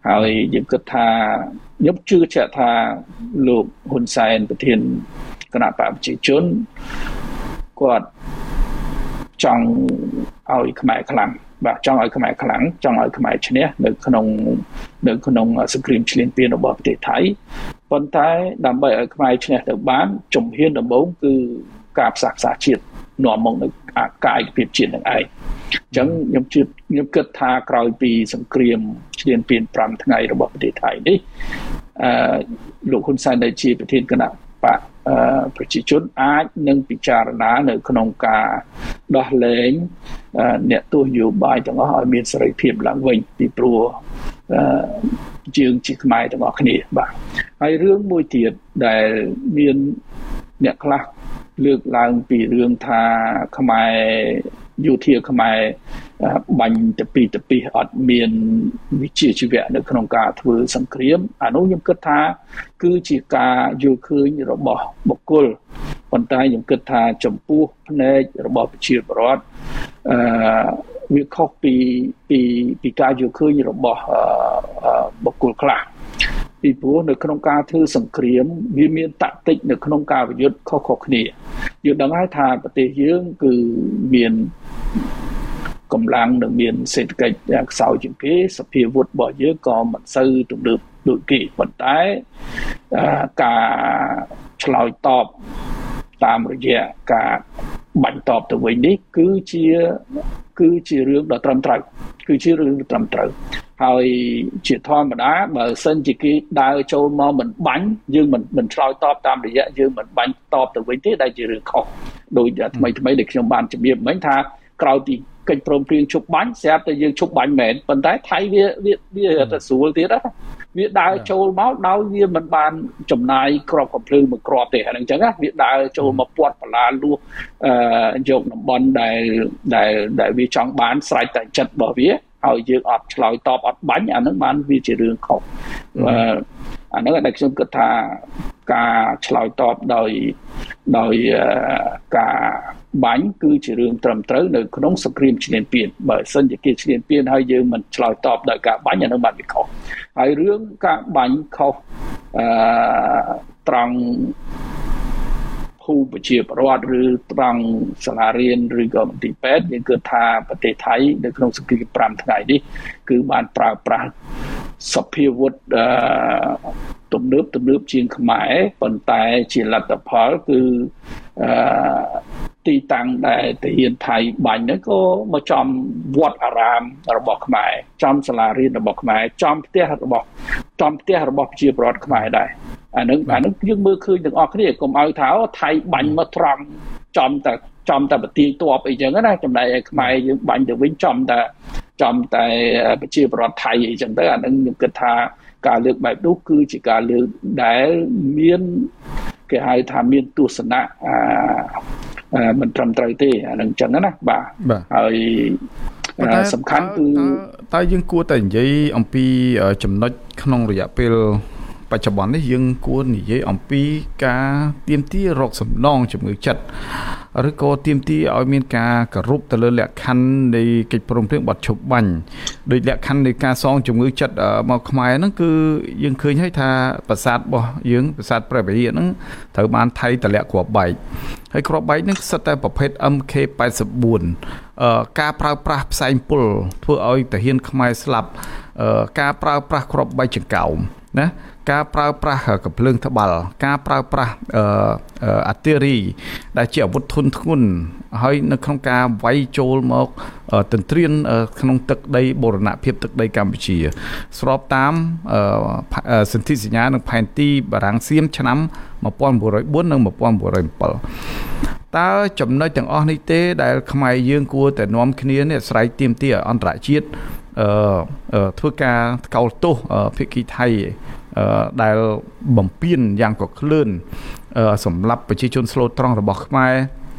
ហើយយើងគិតថាខ្ញុំជឿជាក់ថាលោកហ៊ុនសែនប្រធានគណៈបកប្រជាជនគាត់ចង់ឲ្យខ្មែរខ្លាំងបាទចង់ឲ្យខ្មែរខ្លាំងចង់ឲ្យខ្មែរឈ្នះនៅក្នុងនៅក្នុងសង្គ្រាមឈ្លានពានរបស់ប្រទេសថៃប៉ុន្តែដើម្បីឲ្យខ្មែរឈ្នះទៅបានជំហានដំបូងគឺការផ្សះផ្សាជាតិនាំមកនៅកាយភាពជាតិនឹងឯងអញ្ចឹងខ្ញុំជឿខ្ញុំគិតថាក្រោយពីសង្គ្រាមឈ្លានពានfiveថ្ងៃរបស់ប្រទេសថៃនេះអឺលោកហ៊ុនសែនដែលជាប្រធានគណៈបកប្រជាជនអាចនឹងពិចារណានៅក្នុងការដោះលែងអ្នកទស្សនយោបាយទាំងអស់ឲ្យមានសេរីភាពឡើងវិញពីព្រោះយើងជាខ្មែរទាំងអស់គ្នាបាទហើយរឿងមួយទៀតដែលមានអ្នកខ្លះលើកឡើងពីរឿងថាខ្មែរយោធាខ្មែរបាញ់ទៅពីទៅពីអត់មានវិជ្ជាជីវៈនៅក្នុងការធ្វើសង្គ្រាមអានោះខ្ញុំគិតថាគឺជាការយល់ឃើញរបស់បុគ្គលប៉ុន្តែខ្ញុំគិតថាចំពោះផ្នែករបស់ប្រជាពលរដ្ឋអឺវាខុសពីពីពីការយល់ឃើញរបស់បុគ្គលខ្លះពីព្រោះនៅក្នុងការធ្វើសង្គ្រាមវាមានតាក់ទិកនៅក្នុងការប្រយុទ្ធខុសៗគ្នាយើងដឹងហើយថាប្រទេសយើងគឺមានកម្លាំងនិងមានសេដ្ឋកិច្ចខ្សោយជាងគេសភាវុធរបស់យើងក៏មិនសូវទំនើបដូចគេប៉ុន្តែការឆ្លើយតបតាមរយៈការបាញ់តបទៅវិញនេះគឺជាគឺជារឿងដ៏ត្រឹមត្រូវគឺជារឿងត្រឹមត្រូវហើយជាធម្មតាបើសិនជាគេដើរចូលមកមិនបាញ់យើងមិនមិនឆ្លើយតបតាមរយៈយើងមិនបាញ់តបទៅវិញទេដែលជារឿងខុសដោយថ្មីថ្មីដែលខ្ញុំបានជម្រាបមិញថាក្រោយពីកិច្ចព្រមព្រៀងជប់បាញ់ស្រាប់តែយើងជប់បាញ់មែនប៉ុន្តែថៃវាវាវាទៅស្រួលទៀតណាវាដើរចូលមកដោយវាមិនបានចំណាយក្របកំភ្លើងមួយគ្រាប់ទេអាហ្នឹងអញ្ចឹងណាវាដើរចូលមកពាត់បលាលួសអឺយកតំបន់ដែលដែលដែលវាចង់បានស្រេចតែចិត្តរបស់វាហើយយើងអត់ឆ្លើយតបអត់បាញ់អាហ្នឹងបានវាជារឿងខុសអឺអាហ្នឹងដែលខ្ញុំគិតថាការឆ្លើយតបដោយដោយការបាញ់គឺជារឿងត្រឹមត្រូវនៅក្នុងសង្គ្រាមឈ្លានពានបើសិនជាគេឈ្លានពានហើយយើងមិនឆ្លើយតបដោយការបាញ់អានោះបានវាខុសហើយរឿងការបាញ់ខុសអឺត្រង់ភូមិប្រជាពលរដ្ឋឬត្រង់សាលារៀនឬក៏មន្ទីរពេទ្យយើងគិតថាប្រទេសថៃនៅក្នុងសង្គ្រាមfiveថ្ងៃនេះគឺបានប្រើប្រាស់សភាវុធអឺទំនើបទំនើបជាងខ្មែរប៉ុន្តែជាលទ្ធផលគឺអឺទីតាំងដែលទាហានថៃបាញ់ហ្នឹងក៏មកចំវត្តអារាមរបស់ខ្មែរចំសាលារៀនរបស់ខ្មែរចំផ្ទះរបស់ចំផ្ទះរបស់ប្រជាពលរដ្ឋខ្មែរដែរអានឹងអានឹងយើងមើលឃើញទាំងអស់គ្នាកុំឲ្យថាថៃបាញ់មកត្រង់ចំតែចំតែប្រទាយតបអីចឹងណាចំណែកឯខ្មែរយើងបាញ់ទៅវិញចំតែចំតែប្រជាពលរដ្ឋថៃអីចឹងទៅអានឹងខ្ញុំគិតថាការលើកបែបនោះគឺជាការលើកដែលមានគេហៅថាមានទស្សនៈអាមិនត្រឹមត្រូវទេអានឹងចឹងណាបាទហើយសំខាន់គឺតើយើងគួរតែនិយាយអំពីចំណុចក្នុងរយៈពេលបច្ចុប្បន្ននេះយើងគួរនិយាយអំពីការទាមទាររកសំណងជំងឺចិត្តឬក៏ទាមទារឲ្យមានការគោរពទៅលើលក្ខខណ្ឌនៃកិច្ចព្រមព្រៀងបទឈប់បាញ់ដោយលក្ខខណ្ឌនៃការសងជំងឺចិត្តមកខ្មែរហ្នឹងគឺយើងឃើញហើយថាប្រាសាទរបស់យើងប្រាសាទព្រះវិហារហ្នឹងត្រូវបានថៃតម្លាក់គ្រាប់បែកហើយគ្រាប់បែកហ្នឹងសិតតែប្រភេទ M K eighty-four អឺការប្រើប្រាស់ផ្សែងពុលធ្វើឲ្យទាហានខ្មែរស្លាប់អឺការប្រើប្រាស់គ្រាប់បែកចង្កោមណាការប្រើប្រាស់កាភ្លើងត្បាល់ការប្រើប្រាស់អឺអាតេរីដែលជាអាវុធធុនធ្ងន់ហើយនៅក្នុងការវាយចូលមកទន្ទ្រានក្នុងទឹកដីបូរណភាពទឹកដីកម្ពុជាស្របតាមសន្ធិសញ្ញានិងផែនទីបារាំងសៀមឆ្នាំnineteen oh fourនិងnineteen oh sevenតើចំណុចទាំងអស់នេះទេដែលខ្មែរយើងគួរតែនាំគ្នានេះស្រែកទាមទារអន្តរជាតិអឺធ្វើការកោតទោសភាគីថៃដែលបំពេញយ៉ាងកក្លឿនសម្រាប់ប្រជាជនស្លូតត្រង់របស់ខ្មែរ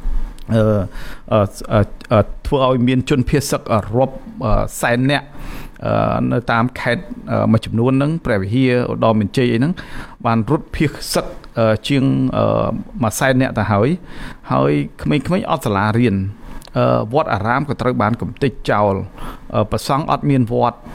អឺធ្វើឲ្យមានជនភៀសសឹករាប់សែននាក់នៅតាមខេត្តមួយចំនួនហ្នឹងព្រះវិហារឧត្តរមានជ័យអីហ្នឹងបានរត់ភៀសសឹកជាងមួយសែននាក់ទៅហើយហើយក្មេងៗអត់សាលារៀនវត្តអារាមក៏ត្រូវបានកំទេចចោលប្រសង់អត់មានវត្ត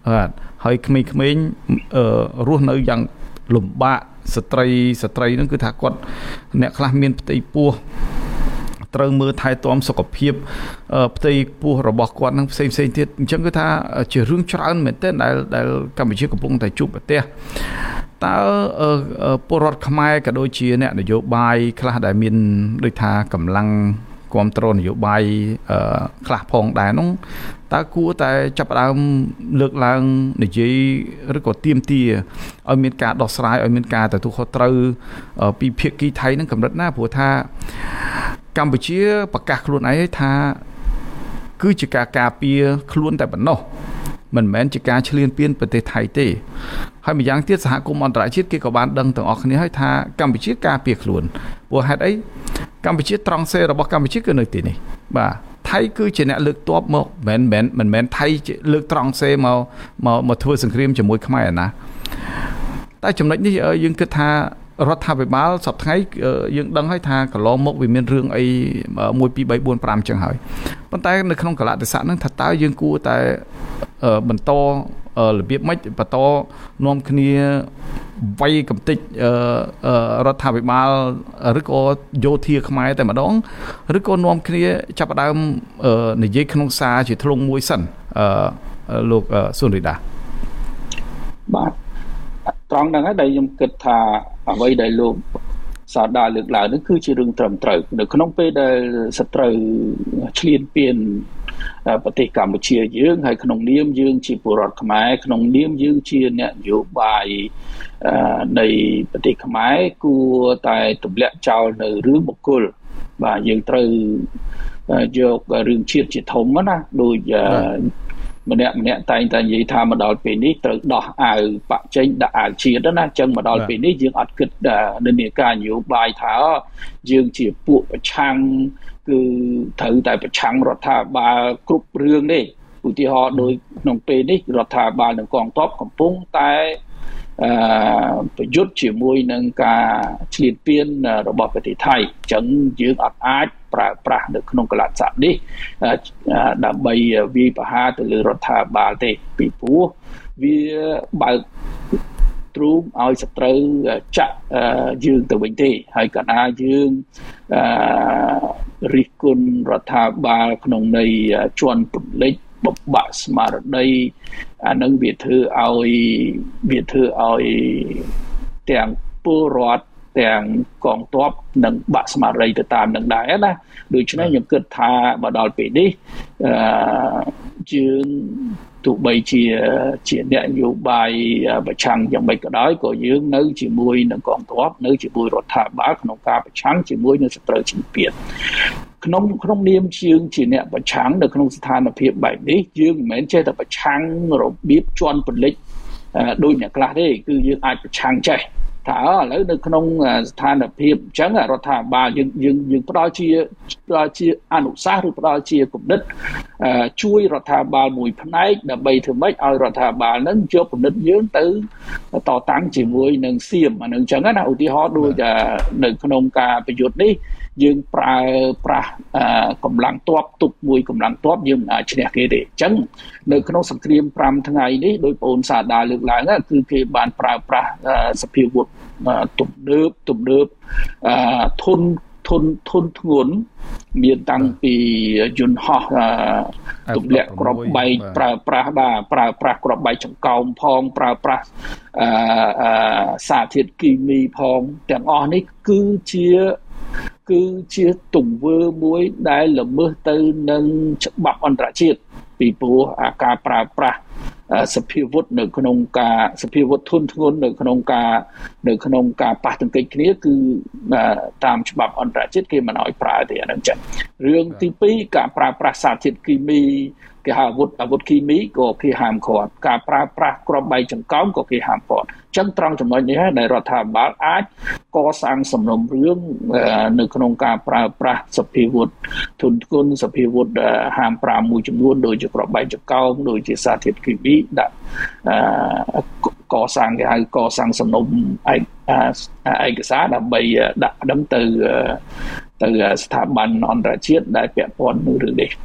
បាទហើយក្មេងៗអឺរស់នៅយ៉ាងលំបាកស្ត្រីស្ត្រីហ្នឹងគឺថាគាត់អ្នកខ្លះមានផ្ទៃពោះត្រូវមើលថែទាំសុខភាពផ្ទៃពោះរបស់គាត់នឹងផ្សេងផ្សេងទៀតអញ្ចឹងគឺថាជារឿងច្រើនមែនទែនដែលដែលកម្ពុជាកំពុងតែជួបប្រទះតើពលរដ្ឋខ្មែរក៏ដូចជាអ្នកនយោបាយខ្លះដែលមានដូចថាកម្លាំងគ្រប់គ្រងនយោបាយខ្លះផងដែរនោះតើគួរតែចាប់ផ្ដើមលើកឡើងនិយាយឬក៏ទាមទារឲ្យមានការដោះស្រាយឲ្យមានការទទួលខុសត្រូវពីភាគីថៃនឹងកម្រិតណាព្រោះថាកម្ពុជាប្រកាសខ្លួនឯងថាគឺជាការការពារខ្លួនតែប៉ុណ្ណោះមិនមែនជាការឈ្លានពានប្រទេសថៃទេហើយម្យ៉ាងទៀតសហគមន៍អន្តរជាតិគេក៏បានដឹងទាំងអស់គ្នាហើយថាកម្ពុជាការពារខ្លួនព្រោះហេតុអីកម្ពុជាត្រង់សេរបស់កម្ពុជាគឺនៅទីនេះបាទថៃគឺជាអ្នកលើកទ័ពមកមិនមែនមិនមែនថៃលើកត្រង់សេមកមកមកធ្វើសង្គ្រាមជាមួយខ្មែរណាតែចំណុចនេះយើងគិតថារដ្ឋាភិបាលសប្តាហ៍ថ្ងៃយើងដឹងហើយថាកន្លងមកវាមានរឿងអីមួយពីរបីបួនប្រាំអញ្ចឹងហើយប៉ុន្តែនៅក្នុងកលៈទេសៈហ្នឹងថាតើយើងគួរតែបន្តរបៀបម៉េចបន្តនាំគ្នាវាយកំទេចរដ្ឋាភិបាលឬក៏យោធាខ្មែរតែម្ដងឬក៏នាំគ្នាចាប់ផ្ដើមនិយាយក្នុងសារជាធ្លុងមួយសិនលោកសុនរីដាបាទត្រង់ហ្នឹងហើយដែលខ្ញុំគិតថាអ្វីដែលលោកសាដាលើកឡើងនេះគឺជារឿងត្រឹមត្រូវនៅក្នុងពេលដែលសត្រូវឈ្លានពានប្រទេសកម្ពុជាយើងហើយក្នុងនាមយើងជាពលរដ្ឋខ្មែរក្នុងនាមយើងជាអ្នកនយោបាយនៃប្រទេសខ្មែរគួរតែទម្លាក់ចោលនៅរឿងបុគ្គលបាទយើងត្រូវយករឿងជាតិជាធំណាដូចម្នាក់ម្នាក់តែងតែនិយាយថាមកដល់ពេលនេះត្រូវដោះអាវបាក់ចេញដាក់អាវជាតិណាអញ្ចឹងមកដល់ពេលនេះយើងអត់គិតនិន្នាការនយោបាយថាយើងជាពួកប្រឆាំងគឺត្រូវតែប្រឆាំងរដ្ឋាភិបាលគ្រប់រឿងទេឧទាហរណ៍ដូចក្នុងពេលនេះរដ្ឋាភិបាលនិងកងទ័ពកំពុងតែអឺប្រយុទ្ធជាមួយនឹងការឈ្លានពានរបស់ប្រទេសថៃអញ្ចឹងយើងអត់អាចប្រើប្រាស់នៅក្នុងកលៈទេសៈនេះដើម្បីវាយប្រហារទៅលើរដ្ឋាភិបាលទេពីព្រោះវាបើកទ្រូងឲ្យសត្រូវចាក់យើងទៅវិញទេហើយកាលណាយើងអឺរិះគន់រដ្ឋាភិបាលក្នុងន័យជន់ពន្លិចបបាក់ស្មារតីអានឹងវាធ្វើឲ្យវាធ្វើឲ្យទាំងពលរដ្ឋទាំងកងទ័ពនិងបាក់ស្មារតីទៅតាមនឹងដែរណាដូច្នេះខ្ញុំគិតថាមកដល់ពេលនេះអឺយើងទោះបីជាជាអ្នកនយោបាយប្រឆាំងយ៉ាងម៉េចក៏ដោយក៏យើងនៅជាមួយនឹងកងទ័ពនៅជាមួយរដ្ឋាភិបាលក្នុងការប្រឆាំងជាមួយនឹងសត្រូវជាតិពានក្នុងក្នុងនាមជាងជាអ្នកប្រឆាំងនៅក្នុងស្ថានភាពបែបនេះយើងមិនមែនចេះតែប្រឆាំងរបៀបជន់ពលិចដោយអ្នកខ្លះទេគឺយើងអាចប្រឆាំងចេះថាឥឡូវនៅក្នុងស្ថានភាពអញ្ចឹងរដ្ឋាភិបាលយើងយើងយើងផ្ដល់ជាផ្ដល់ជាអនុសាសន៍ឬផ្ដល់ជាគំនិតជួយរដ្ឋាភិបាលមួយផ្នែកដើម្បីធ្វើម៉េចឲ្យរដ្ឋាភិបាលនឹងយកគំនិតយើងទៅតតាំងជាមួយនឹងសៀមអានឹងអញ្ចឹងណាឧទាហរណ៍ដូចនៅក្នុងការប្រយុទ្ធនេះយើងប្រើប្រាស់កម្លាំងទ័ពទុកមួយកម្លាំងទ័ពយើងមិនអាចឈ្នះគេទេអញ្ចឹងនៅក្នុងសង្គ្រាមប្រាំថ្ងៃនេះដោយបងអូនសាដាលើកឡើងគឺគេបានប្រើប្រាស់សភាវុធទំនើបទំនើបធុនធុនធុនធ្ងន់មានតាំងពីយន្តហោះទម្លាក់គ្រាប់បែកប្រើប្រាស់បាទប្រើប្រាស់គ្រាប់បែកចង្កោមផងប្រើប្រាស់សារធាតុគីមីផងទាំងអស់នេះគឺជាគឺជាទង្វើមួយដែលល្មើសទៅនឹងច្បាប់អន្តរជាតិពីព្រោះការប្រើប្រាស់សភាវុធនៅក្នុងការសភាវុធធុនធ្ងន់នៅក្នុងការនៅក្នុងការប៉ះទង្គិចគ្នាគឺតាមច្បាប់អន្តរជាតិគេមិនឲ្យប្រើទេអាហ្នឹងចឹងរឿងទីពីរការប្រើប្រាស់សារធាតុគីមីគេហៅអាវុធអាវុធគីមីក៏គេហាមឃាត់ការប្រើប្រាស់គ្រាប់បែកចង្កោមក៏គេហាមឃាត់ចឹងត្រង់ចំណុចនេះហើយដែលរដ្ឋាភិបាលអាចកសាងសំណុំរឿងនៅក្នុងការប្រើប្រាស់សភាវុធធុនធ្ងន់សភាវុធហាមប្រាមមួយចំនួនដូចជាគ្រាប់បែកចង្កោមដូចជាសារធាតុគីមីដាក់កសាងគេហៅកសាងសំណុំឯកសារដើម្បីដាក់ដឹងទៅទៅស្ថាប័នអន្តរជាតិដែលពាក់ព័ន្ធនឹងរឿងនេះ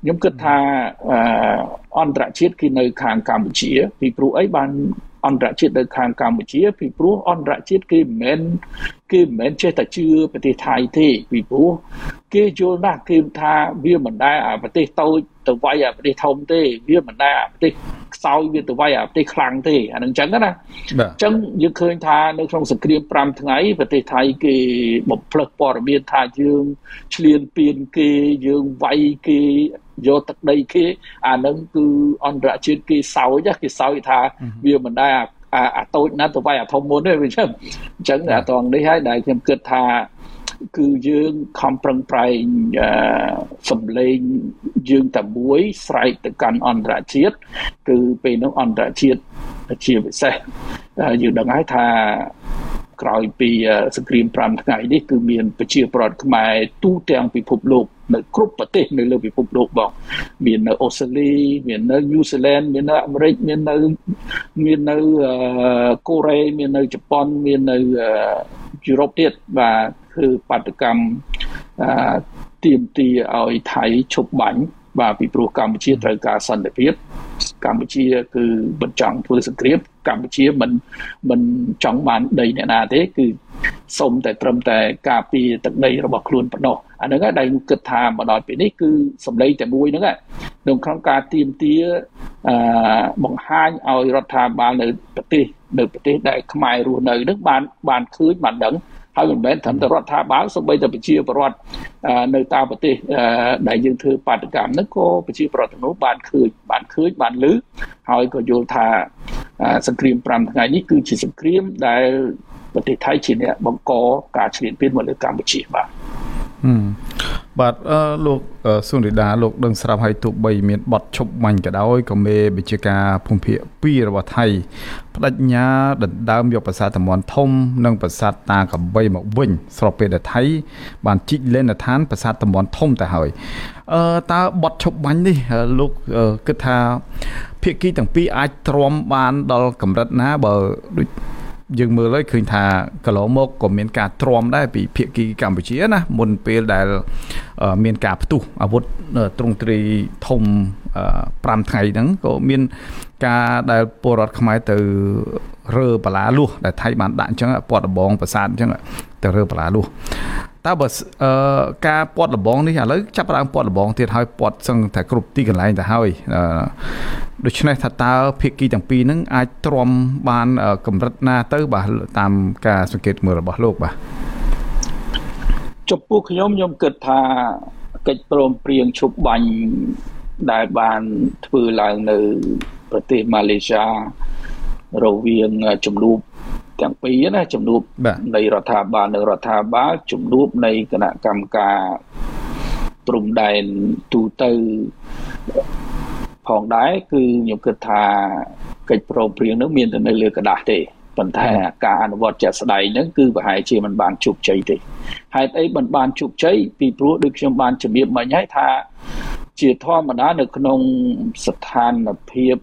ខ្ញុំគិតថាអន្តរជាតិគឺនៅខាងកម្ពុជាពីព្រោះអីបានអន្តរជាតិនៅខាងកម្ពុជាពីព្រោះអន្តរជាតិគេមិនមែនគេមិនមែនចេះតែជឿប្រទេសថៃទេពីព្រោះគេយល់ណាស់គេថាវាមិនដែរអាប្រទេសតូចទៅវាយអាប្រទេសធំទេវាមិនដែរអាប្រទេសខ្សោយវាទៅវាយអាប្រទេសខ្លាំងទេអានឹងអញ្ចឹងណាអញ្ចឹងយើងឃើញថានៅក្នុងសង្គ្រាមប្រាំថ្ងៃប្រទេសថៃគេបំផ្លិចព័ត៌មានថាយើងឈ្លានពានគេយើងវាយគេយកទឹកដីគេអានឹងគឺអន្តរជាតិគេសោយគេសោយថាវាមិនដែរអាអាតូចណាស់ទៅវាយអាធំមុនទេវាអញ្ចឹងអញ្ចឹងអាតងនេះហើយដែលខ្ញុំគិតថាគឺយើងខំប្រឹងប្រែងសម្លេងយើងតែមួយស្រែកទៅកាន់អន្តរជាតិគឺពេលនោះអន្តរជាតិជាពិសេសយើងដឹងហើយថាក្រោយពីសង្គ្រាមប្រាំថ្ងៃនេះគឺមានប្រជាពលរដ្ឋខ្មែរទូទាំងពិភពលោកនៅគ្រប់ប្រទេសនៅលើពិភពលោកបងមាននៅអូស្ត្រាលីមាននៅញូហ្សេឡង់មាននៅអាមេរិកមាននៅមាននៅកូរ៉េមាននៅជប៉ុនមាននៅយុរ៉ុបទៀតបាទគឺបាតុកម្មទាមទារឲ្យថៃឈប់បាញ់បាទពីព្រោះកម្ពុជាត្រូវការសន្តិភាពកម្ពុជាគឺមិនចង់ធ្វើសង្គ្រាមកម្ពុជាមិនមិនចង់បានដីអ្នកណាទេគឺសូមតែត្រឹមតែការពារទឹកដីរបស់ខ្លួនប៉ុណ្ណោះអាហ្នឹងហើយដែលគិតថាមកដល់ពេលនេះគឺសម្លេងតែមួយហ្នឹងក្នុងក្នុងការទាមទារអឺបង្ហាញឲ្យរដ្ឋាភិបាលនៅប្រទេសនៅប្រទេសដែលខ្មែររស់នៅហ្នឹងបានបានឃើញបានដឹងហើយមិនមែនត្រឹមតែរដ្ឋាភិបាលសូម្បីតែប្រជាពលរដ្ឋនៅតាមប្រទេសដែលយើងធ្វើបាតកម្មហ្នឹងក៏ប្រជាពលរដ្ឋទាំងនោះបានឃើញបានឃើញបានឮហើយក៏យល់ថាសង្គ្រាមប្រាំថ្ងៃនេះគឺជាសង្គ្រាមដែលប្រទេសថៃជាអ្នកបង្កការឈ្លានពានមកលើកម្ពុជាបាទបាទអឺលោកសុនិដាលោកដឹងស្រាប់ហើយទោះបីមានបទឈប់បាញ់ក៏ដោយក៏មេវិជាការភូមិភាគពីររបស់ថៃបដិញ្ញាដណ្ដើមយកប្រាសាទតំបន់ធំនិងប្រាសាទតាកបីមកវិញស្របពេលដែលថៃបានជីកលេនឋានប្រាសាទតំបន់ធំទៅហើយអឺតើបទឈប់បាញ់នេះលោកគិតថាភាគីទាំងពីរអាចទ្រាំបានដល់កម្រិតណាបើដូចយើងមើលហើយឃើញថាកន្លងមកក៏មានការទ្រាំដែរពីភាគីកម្ពុជាណាមុនពេលដែលមានការផ្ទុះអាវុធទ្រង់ទ្រីធំប្រាំថ្ងៃហ្នឹងក៏មានការដែលពលរដ្ឋខ្មែរទៅរើបលាលួសដែលថៃបានដាក់អញ្ចឹងពាត់ដបងប្រាសាទអញ្ចឹងទៅរើបលាលួសតើបើការពាត់ដបងនេះឥឡូវចាប់ផ្ដើមពាត់ដបងទៀតហើយពាត់សឹងតែគ្រប់ទីកន្លែងទៅហើយដូច្នេះថាតើភាគីទាំងពីរហ្នឹងអាចទ្រាំបានកម្រិតណាទៅបាទតាមការសង្កេតមើលរបស់លោកបាទចំពោះខ្ញុំខ្ញុំគិតថាកិច្ចព្រមព្រៀងឈប់បាញ់ដែលបានធ្វើឡើងនៅប្រទេសម៉ាឡេស៊ីរវាងជំនួបទាំងពីរណាជំនួបនៃរដ្ឋាភិបាលនិងរដ្ឋាភិបាលជំនួបនៃគណៈកម្មការព្រំដែនទូទៅផងដែរគឺខ្ញុំគិតថាកិច្ចព្រមព្រៀងនោះមានតែនៅលើกระดาษទេប៉ុន្តែការអនុវត្តជាក់ស្ដែងហ្នឹងគឺប្រហែលជាមិនបានជោគជ័យទេហេតុអីមិនបានជោគជ័យពីព្រោះដូចខ្ញុំបានជំរាបមិញហើយថាជាធម្មតានៅក្នុងស្ថានភាព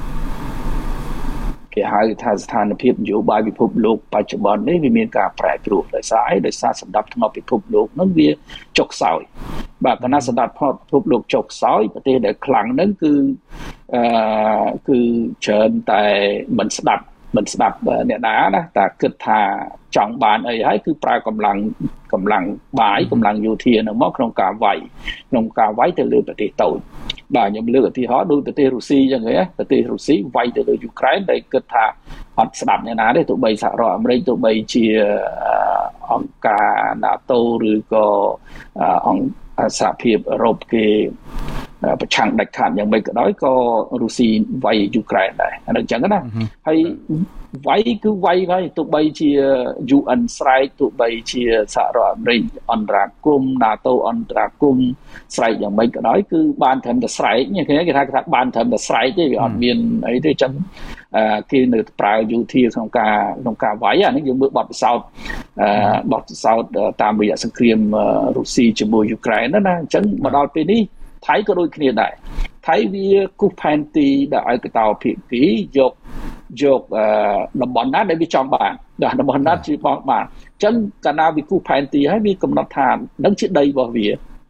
គេហៅថាស្ថានភាពនយោបាយពិភពលោកបច្ចុប្បន្ននេះវាមានការប្រែប្រួលដោយសារអីដោយសារសម្ដាប់ធ្នាប់ពិភពលោកហ្នឹងវាចុះខ្សោយបាទគណៈសម្ដាប់ធ្នាប់ពិភពលោកចុះខ្សោយប្រទេសដែលខ្លាំងហ្នឹងគឺអឺគឺច្រើនតែមិនស្ដាប់មិនស្ដាប់អ្នកណាណាតែគិតថាចង់បានអីហើយគឺប្រើកម្លាំងកម្លាំងបាយកម្លាំងយោធានៅមកក្នុងការវាយក្នុងការវាយទៅលើប្រទេសតូចបាទខ្ញុំលើកឧទាហរណ៍ដូចប្រទេសរុស្ស៊ីអញ្ចឹងហ៎ប្រទេសរុស្ស៊ីវាយទៅលើយូក្រែនដែលគិតថាអត់ស្ដាប់អ្នកណាទេទោះបីសហរដ្ឋអាមេរិកទោះបីជាអង្គការ NATO ឬក៏អង្គសហភាពអឺរ៉ុបគេប្រឆាំងដាច់ខាតយ៉ាងម៉េចក៏ដោយក៏រុស្ស៊ីវាយយូក្រែនដែរអានឹងអញ្ចឹងណាហើយវាយគឺវាយហើយទោះបីជា យូ អិន ស្រែកទោះបីជាសហរដ្ឋអាមេរិកអន្តរាគមន៍ NATO អន្តរាគមន៍ស្រែកយ៉ាងម៉េចក៏ដោយគឺបានត្រឹមតែស្រែកគេគេថាគេថាបានត្រឹមតែស្រែកទេវាអត់មានអីទេអញ្ចឹងគេនៅប្រើយោធាក្នុងការក្នុងការវាយអានេះយើងមើលបទពិសោធន៍បទពិសោធន៍តាមរយៈសង្គ្រាមរុស្ស៊ីជាមួយយូក្រែនណាអញ្ចឹងមកដល់ពេលនេះថៃក៏ដូចគ្នាដែរថៃវាគូសផែនទីដែលឲ្យកតោភាគីយកយកតំបន់ណាដែលវាចង់បានតំបន់ណាជាបងបានអញ្ចឹងកាលណាវាគូសផែនទីហើយវាកំណត់ថានឹងជាដីរបស់វា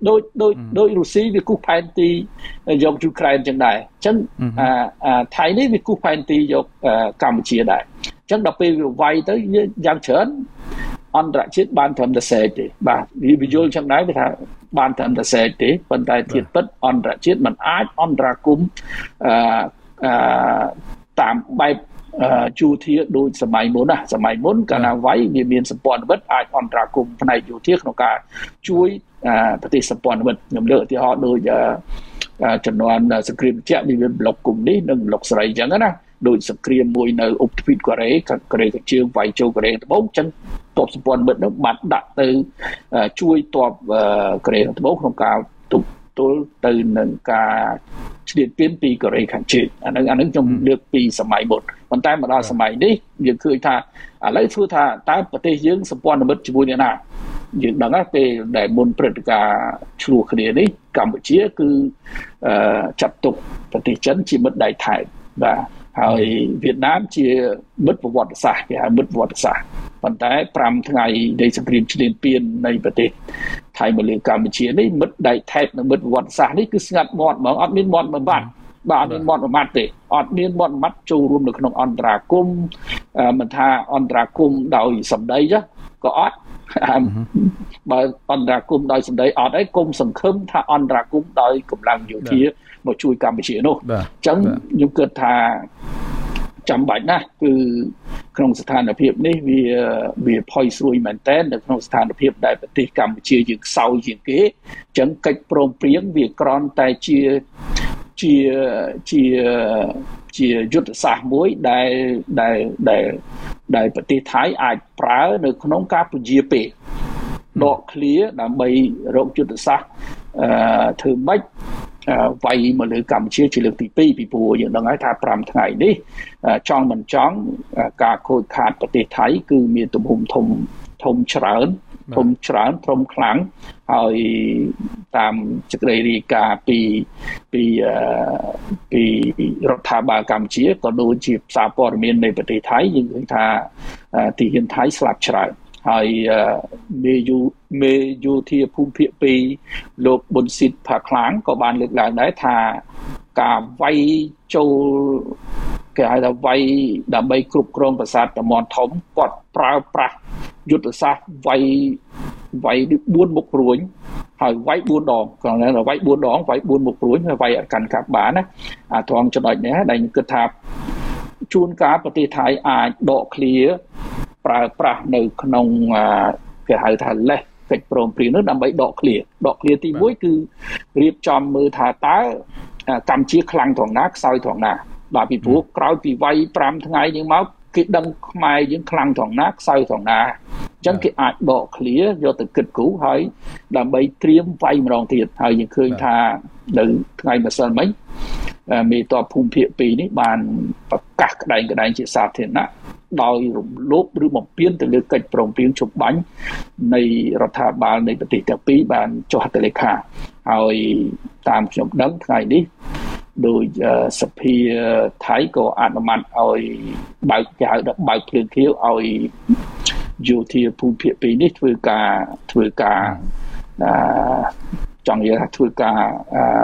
ដោយដោយដោយរុស្ស៊ីវាគូសផែនទីយកយូក្រែនចឹងដែរអញ្ចឹងអាថៃនេះវាគូសផែនទីយកកម្ពុជាដែរអញ្ចឹងដល់ពេលវាវាយទៅយ៉ាងច្រើនអន្តរជាតិបានត្រឹមតែសេកទេបាទវាយល់ចឹងដែរវាថាបានត្រឹមតែសេកទេប៉ុន្តែធៀបពិតអន្តរជាតិมันអាចអន្តរាគមន៍អឺអឺតាមបែបយោធាដូចសម័យមុនណាសម័យមុនកាលណាវាយវាមានសម្ព័ន្ធមិត្តអាចអន្តរាគមន៍ផ្នែកយោធាក្នុងការជួយប្រទេសសម្ព័ន្ធមិត្តខ្ញុំលើកឧទាហរណ៍ដូចចំនួនសង្គ្រាមជៈវាមានប្លុកកុម្មុយនីសនិងប្លុកសេរីអញ្ចឹងណាដូចសង្គ្រាមមួយនៅអ៊ុបទ្វីបកូរ៉េកូរ៉េខាងជើងវាយចូលកូរ៉េត្បូងអញ្ចឹងទ័ពសម្ព័ន្ធមិត្តនោះបានដាក់ទៅជួយទ័ពកូរ៉េត្បូងក្នុងការទប់ទល់ទៅនឹងការឆ្លៀតពៀនពីកូរ៉េខាងជើងអានឹងអានឹងខ្ញុំលើកពីសម័យមុនប៉ុន្តែមកដល់សម័យនេះយើងឃើញថាឥឡូវធ្វើថាតើប្រទេសយើងសម្ព័ន្ធមិត្តជាមួយអ្នកណាយើងដឹងថាពេលដែលមុនព្រឹត្តិការណ៍ឆ្លោះគ្នានេះកម្ពុជាគឺចាត់ទុកប្រទេសចិនជាមិត្តដៃថៃបាទហើយវៀតណាមជាមិត្តប្រវត្តិសាស្ត្រគេហៅមិត្តប្រវត្តិសាស្ត្រប៉ុន្តែប្រាំថ្ងៃនៃសង្គ្រាមឈ្លានពាននៃប្រទេសថៃមកលើកម្ពុជានេះមិត្តដៃថៃនិងមិត្តប្រវត្តិសាស្ត្រនេះគឺស្ងាត់មាត់ហ្មងអត់មានមាត់បំបត្តិបាទអត់មានមាត់បំបត្តិទេអត់មានមាត់បំបត្តិចូលរួមនៅក្នុងអន្តរាគមន៍មិនថាអន្តរាគមន៍ដោយសម្ដីចុះក៏អត់បើអន្តរាគមន៍ដោយសម្ដីអត់ឯងគុំសង្ឃឹមថាអន្តរាគមន៍ដោយកម្លាំងយោធាមកជួយកម្ពុជានោះអញ្ចឹងខ្ញុំគិតថាចាំបាច់ណាស់គឺក្នុងស្ថានភាពនេះវាវាផុយស្រួយមែនតើនៅក្នុងស្ថានភាពដែលប្រទេសកម្ពុជាយើងខ្សោយជាងគេអញ្ចឹងកិច្ចព្រមព្រៀងវាគ្រាន់តែជាជាជាជាយុទ្ធសាស្ត្រមួយដែលដែលដែលដែលប្រទេសថៃអាចប្រើនៅក្នុងការពជាពេលដកឃ្លាដើម្បីរកយុទ្ធសាស្ត្រអឺធ្វើម៉េចវាយមកលើកម្ពុជាជាលើកទីពីរពីព្រោះយើងដឹងហើយថាប្រាំថ្ងៃនេះចង់មិនចង់ការខូចខាតប្រទេសថៃគឺមានទំហំធំធំច្រើនធំច្រើនធំខ្លាំងហើយតាមសេចក្តីរាយការណ៍ពីពីពីរដ្ឋាភិបាលកម្ពុជាក៏ដូចជាសារព័ត៌មាននៃប្រទេសថៃយើងឃើញថាទីហ៊ានថៃស្លាប់ច្រើនហើយមេយូមេយូធាភូមិភាគពីរលោកប៊ុនស៊ីតផាខ្លាំងក៏បានលើកឡើងដែរថាការវាយចូលគេហៅថាវាយដើម្បីគ្រប់គ្រងប្រាសាទតំបន់ធំគាត់ប្រើប្រាស់យុទ្ធសាស្ត្រវាយវាយបួនមុខព្រួញហើយវាយបួនដងគាត់ថាវាយបួនដងវាយបួនមុខព្រួញហើយវាយអត់កាន់កាប់បានណាអាត្រង់ចំណុចនេះដែលខ្ញុំគិតថាជួនកាលប្រទេសថៃអាចដកឃ្លាប្រើប្រាស់នៅក្នុងគេហៅថាលេសកិច្ចព្រមព្រៀងនោះដើម្បីដកឃ្លាដកឃ្លាទីមួយគឺរៀបចំមើលថាតើកម្ពុជាខ្លាំងត្រង់ណាខ្សោយត្រង់ណាបាទពីព្រោះក្រោយពីវាយប្រាំថ្ងៃយើងមកគេដឹងខ្មែរយើងខ្លាំងត្រង់ណាខ្សោយត្រង់ណាអញ្ចឹងគេអាចដកឃ្លាយកទៅគិតគូរហើយដើម្បីត្រៀមវាយម្ដងទៀតហើយយើងឃើញថានៅថ្ងៃម្សិលមិញមេតបភូមិភាគពីរនេះបានប្រកាសក្តែងក្តែងជាសាធារណៈដោយរំលោភឬបំពានទៅលើកិច្ចព្រមព្រៀងជំបាញ់នៃរដ្ឋាភិបាលនៃប្រទេសទាំងពីរបានចុះហត្ថលេខាហើយតាមខ្ញុំដឹងថ្ងៃនេះដោយសភាថៃក៏អនុម័តឲ្យបើកគេហៅថាបើកភ្លើងខៀវឲ្យយោធាភូមិភាគពីរនេះធ្វើការធ្វើការអឺចង់និយាយថាធ្វើការអឺ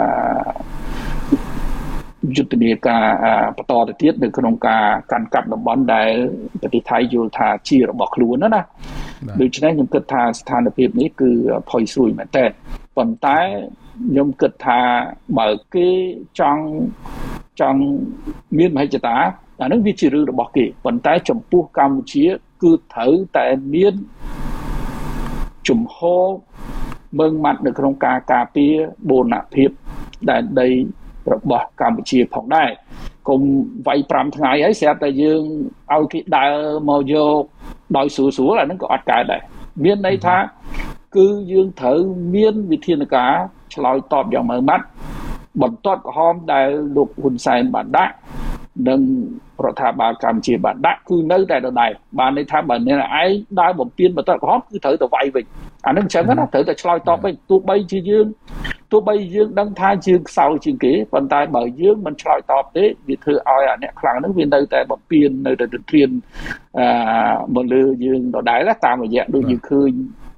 យុទ្ធនាការបន្តទៅទៀតនៅក្នុងការកាន់កាប់តំបន់ដែលប្រទេសថៃយល់ថាជារបស់ខ្លួនណាណាដូច្នេះខ្ញុំគិតថាស្ថានភាពនេះគឺផុយស្រួយមែនតើប៉ុន្តែខ្ញុំគិតថាបើគេចង់ចង់មានមហិច្ឆតាអានឹងវាជារឿងរបស់គេប៉ុន្តែចំពោះកម្ពុជាគឺត្រូវតែមានជំហរមើងម៉ាត់នៅក្នុងការការពារបូរណភាពដែនដីរបស់កម្ពុជាផងដែរកុំវាយប្រាំថ្ងៃហើយស្រាប់តែយើងឲ្យគេដើរមកយកដោយស្រួលស្រួលអានឹងក៏អត់កើតដែរមានន័យថាគឺយើងត្រូវមានវិធានការឆ្លើយតបយ៉ាងម៉ឺងម៉ាត់បន្ទាត់ក្រហមដែលលោកហ៊ុនសែនបានដាក់និងរដ្ឋាភិបាលកម្ពុជាបានដាក់គឺនៅតែដដែលបានន័យថាបើអ្នកឯងដើរបំពេញបន្ទាត់ក្រហមគឺត្រូវទៅវាយវិញអានឹងអញ្ចឹងណាត្រូវតែឆ្លើយតបវិញទោះបីជាយើងទោះបីយើងដឹងថាយើងខ្សោយជាងគេប៉ុន្តែបើយើងមិនឆ្លើយតបទេវាធ្វើឲ្យអាអ្នកខ្លាំងហ្នឹងវានៅតែបំពេញនៅតែទន្ទ្រានអឺមកលើយើងដដែលតាមរយៈដូចយើងឃើញ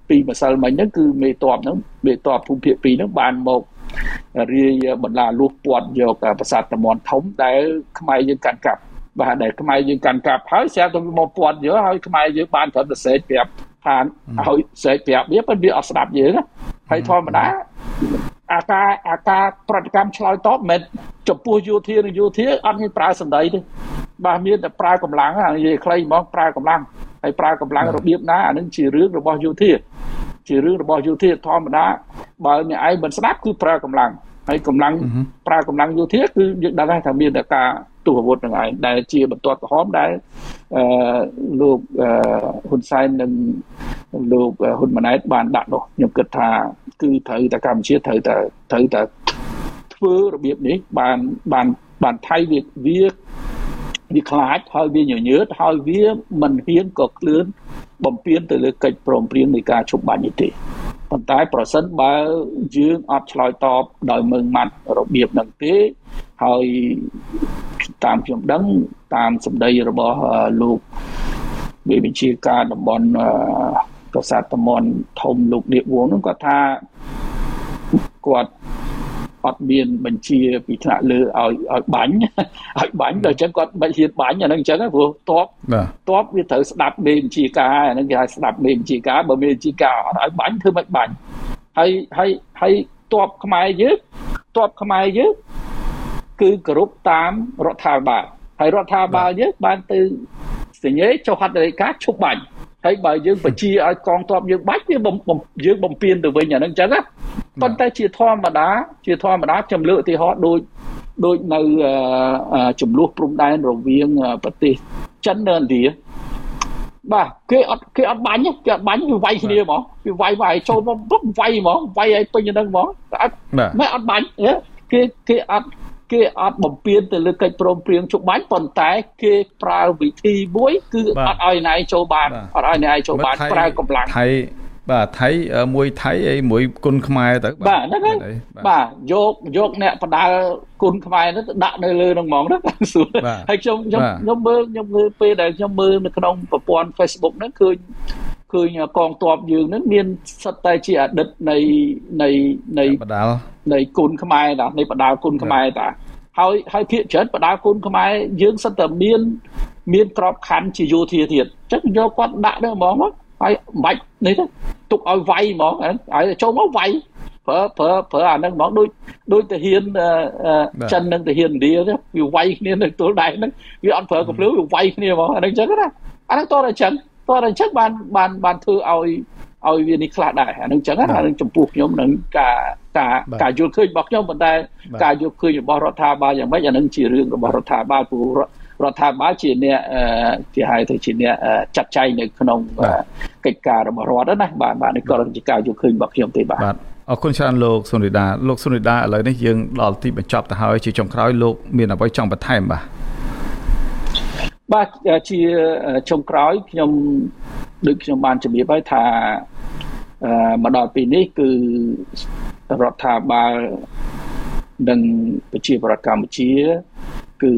ពីម្សិលមិញហ្នឹងគឺមេតបហ្នឹងមេតបភូមិភាគពីរហ្នឹងបានមករាយបន្លាលួសពាត់យកប្រាសាទតាមាន់ធំដែលខ្មែរយើងកាន់កាប់បាទដែលខ្មែរយើងកាន់កាប់ហើយស្រាប់តែមកពាត់យកហើយខ្មែរយើងបានត្រឹមតែសេកប្រាប់ថាឲ្យសេកប្រាប់វាប៉ុន្តែវាអត់ស្ដាប់យើងហើយធម្មតាអាការអាការប្រតិកម្មឆ្លើយតបមិនចំពោះយោធានិងយោធាអត់មានប្រើសម្ដីទេបាទមានតែប្រើកម្លាំងនិយាយខ្លីហ្មងប្រើកម្លាំងហើយប្រើកម្លាំងរបៀបណាអានឹងជារឿងរបស់យោធាជារឿងរបស់យោធាធម្មតាបើអ្នកឯងមិនស្ដាប់គឺប្រើកម្លាំងហើយកម្លាំងប្រើកម្លាំងយោធាគឺយើងដឹងថាមានតែការទស្សអាវុធនឹងឯងដែលជាបន្ទាត់ក្រហមដែលអឺលោកហ៊ុនសែននិងលោកហ៊ុនម៉ាណែតបានដាក់នោះខ្ញុំគិតថាគឺត្រូវតែកម្ពុជាត្រូវតែត្រូវតែធ្វើរបៀបនេះបានបានបានថៃវាវាវាខ្លាចហើយវាញញើតហើយវាមិនហ៊ានក៏គ្លឿនបំពេញទៅលើកិច្ចព្រមព្រៀងនៃការជប់បាញ់នេះទេប៉ុន្តែប្រសិនបើយើងអត់ឆ្លើយតបដោយមើងម៉ាត់របៀបហ្នឹងទេហើយតាមខ្ញុំដឹងតាមសម្ដីរបស់លោកវិវិជាការតំបន់ប្រាសាទតាមាន់ធំលោកនាគវងហ្នឹងគាត់ថាគាត់អត់មានបញ្ជាពីថ្នាក់លើឲ្យឲ្យបាញ់ឲ្យបាញ់ដល់អញ្ចឹងគាត់មិនហ៊ានបាញ់អាហ្នឹងអញ្ចឹងព្រោះតបតបវាត្រូវស្ដាប់មេបញ្ជាការអាហ្នឹងគេហៅស្ដាប់មេបញ្ជាការបើមេបញ្ជាការអត់ឲ្យបាញ់ធ្វើមិនបាញ់ហើយហើយហើយតបខ្មែរយើងតបខ្មែរយើងគឺគោរពតាមរដ្ឋាភិបាលហើយរដ្ឋាភិបាលយើងបានទៅសញ្ញេចុះហត្ថលេខាឈប់បាញ់ហើយបើយើងបញ្ជាឲ្យកងទ័ពយើងបាច់វាយើងបំពេញទៅវិញអាហ្នឹងអញ្ចឹងណាប៉ុន្តែជាធម្មតាជាធម្មតាខ្ញុំលើកឧទាហរណ៍ដូចដូចនៅចំនួនព្រំដែនរវាងប្រទេសចិននិងឥណ្ឌាបាទគេអត់គេអត់បាញ់គេអត់បាញ់វាវាយគ្នាហ្មងវាវាយវាយចូលមកវាយហ្មងវាយឲ្យពេញហ្នឹងហ្មងអត់មិនអត់បាញ់គេគេអត់គេអត់បំពេញទៅលើកិច្ចព្រមព្រៀងជប់បាញ់ប៉ុន្តែគេប្រើវិធីមួយគឺអត់ឲ្យណៃចូលបានអត់ឲ្យណៃចូលបានប្រើកម្លាំងថៃបាទថៃមួយថៃអីមួយគុណខ្មែរទៅបាទហ្នឹងហើយបាទយកយកអ្នកបដាល់គុណខ្មែរទៅដាក់នៅលើហ្នឹងហ្មងណាសួរហើយខ្ញុំខ្ញុំខ្ញុំមើលខ្ញុំមើលពេលដែលខ្ញុំមើលនៅក្នុងប្រព័ន្ធ Facebook ហ្នឹងឃើញឃើញកងទ័ពយើងហ្នឹងមានសិតតែជាអតីតនៃនៃនៃបដាល់នៃគុណខ្មែរតានៃបដាល់គុណខ្មែរតាហើយហើយភាគច្រើនបដាល់គុណខ្មែរយើងសិតតែមានមានក្របខ័ណ្ឌជាយោធាទៀតអញ្ចឹងយកគាត់ដាក់ទៅហ្មងមកហើយមិនបាច់នេះទេទុកឲ្យវាយហ្មងហើយចូលមកវាយប្រើប្រើប្រើអាហ្នឹងហ្មងដូចដូចទាហានចិននិងទាហានឥណ្ឌាទេវាវាយគ្នានៅទល់ដៃហ្នឹងវាអត់ប្រើកំភ្លើងវាវាយគ្នាហ្មងអាហ្នឹងអញ្ចឹងណាអាហ្នឹងតើអញ្ចឹងតើអញ្ចឹងបានបានបានធ្វើឲ្យឲ្យវានេះខ្លះដែរអាហ្នឹងអញ្ចឹងណាអាហ្នឹងចំពោះខ្ញុំនឹងការការការយល់ឃើញរបស់ខ្ញុំប៉ុន្តែការយល់ឃើញរបស់រដ្ឋាភិបាលយ៉ាងម៉េចអាហ្នឹងជារឿងរបស់រដ្ឋាភិបាលព្រោះរដ្ឋាភិបាលជាអ្នកគេហៅថាជាអ្នកចាត់ចែងនៅក្នុងកិច្ចការរបស់រដ្ឋណាបាទបាទនេះក៏ជាការយល់ឃើញរបស់ខ្ញុំទេបាទបាទអរគុណច្រើនលោកសុនិដាលោកសុនិដាឥឡូវនេះយើងដល់ទីបញ្ចប់ទៅហើយជាចុងក្រោយលោកមានអ្វីចង់បន្ថែមបាទបាទជាចុងក្រោយខ្ញុំដូចខ្ញុំបានជម្រាបហើយថាមកដល់ពេលនេះគឺរដ្ឋាភិបាលនិងប្រជាពលរដ្ឋកម្ពុជាគឺ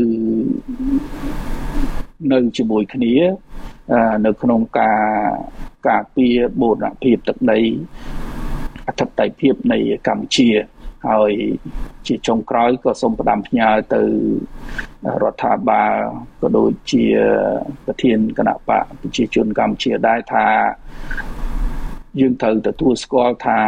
នៅជាមួយគ្នានៅក្នុងការការពារបូរណភាពទឹកដីអធិបតេយ្យភាពនៃកម្ពុជាហើយជាចុងក្រោយក៏សូមផ្ដាំផ្ញើទៅរដ្ឋាភិបាលក៏ដូចជាប្រធានគណៈបកប្រជាជនកម្ពុជាដែរថាយើងត្រូវទទួលស្គាល់ថា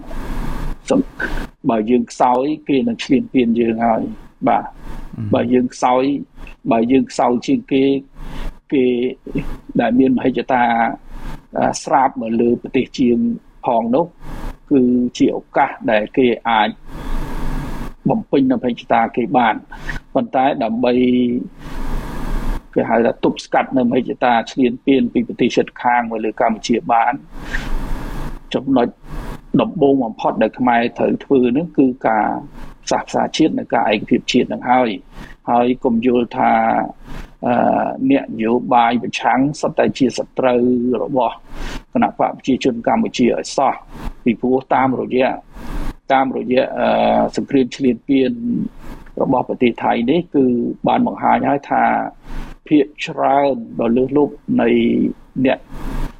បើយើងខ្សោយគេនឹងឈ្លានពានយើងហើយបាទបើយើងខ្សោយបើយើងខ្សោយជាងគេគេដែលមានមហិច្ឆតាស្រាបមកលើប្រទេសជាងផងនោះគឺជាឱកាសដែលគេអាចបំពេញនៅមហិច្ឆតាគេបានប៉ុន្តែដើម្បីគេហៅថាទប់ស្កាត់នៅមហិច្ឆតាឈ្លានពានពីប្រទេសជិតខាងមកលើកម្ពុជាបានចំណុចដំបូងបំផុតដែលខ្មែរត្រូវធ្វើនោះគឺការសាសនាជាតិនិងការឯកភាពជាតិនឹងហើយហើយកុំយល់ថាអ្នកនយោបាយប្រឆាំងសុទ្ធតែជាសត្រូវរបស់គណៈបកប្រជាជនកម្ពុជាឲ្យសោះពីព្រោះតាមរយៈតាមរយៈសង្គ្រាមឈ្លានពានរបស់ប្រទេសថៃនេះគឺបានបង្ហាញហើយថាភាគច្រើនដ៏លើសលប់នៃអ្នក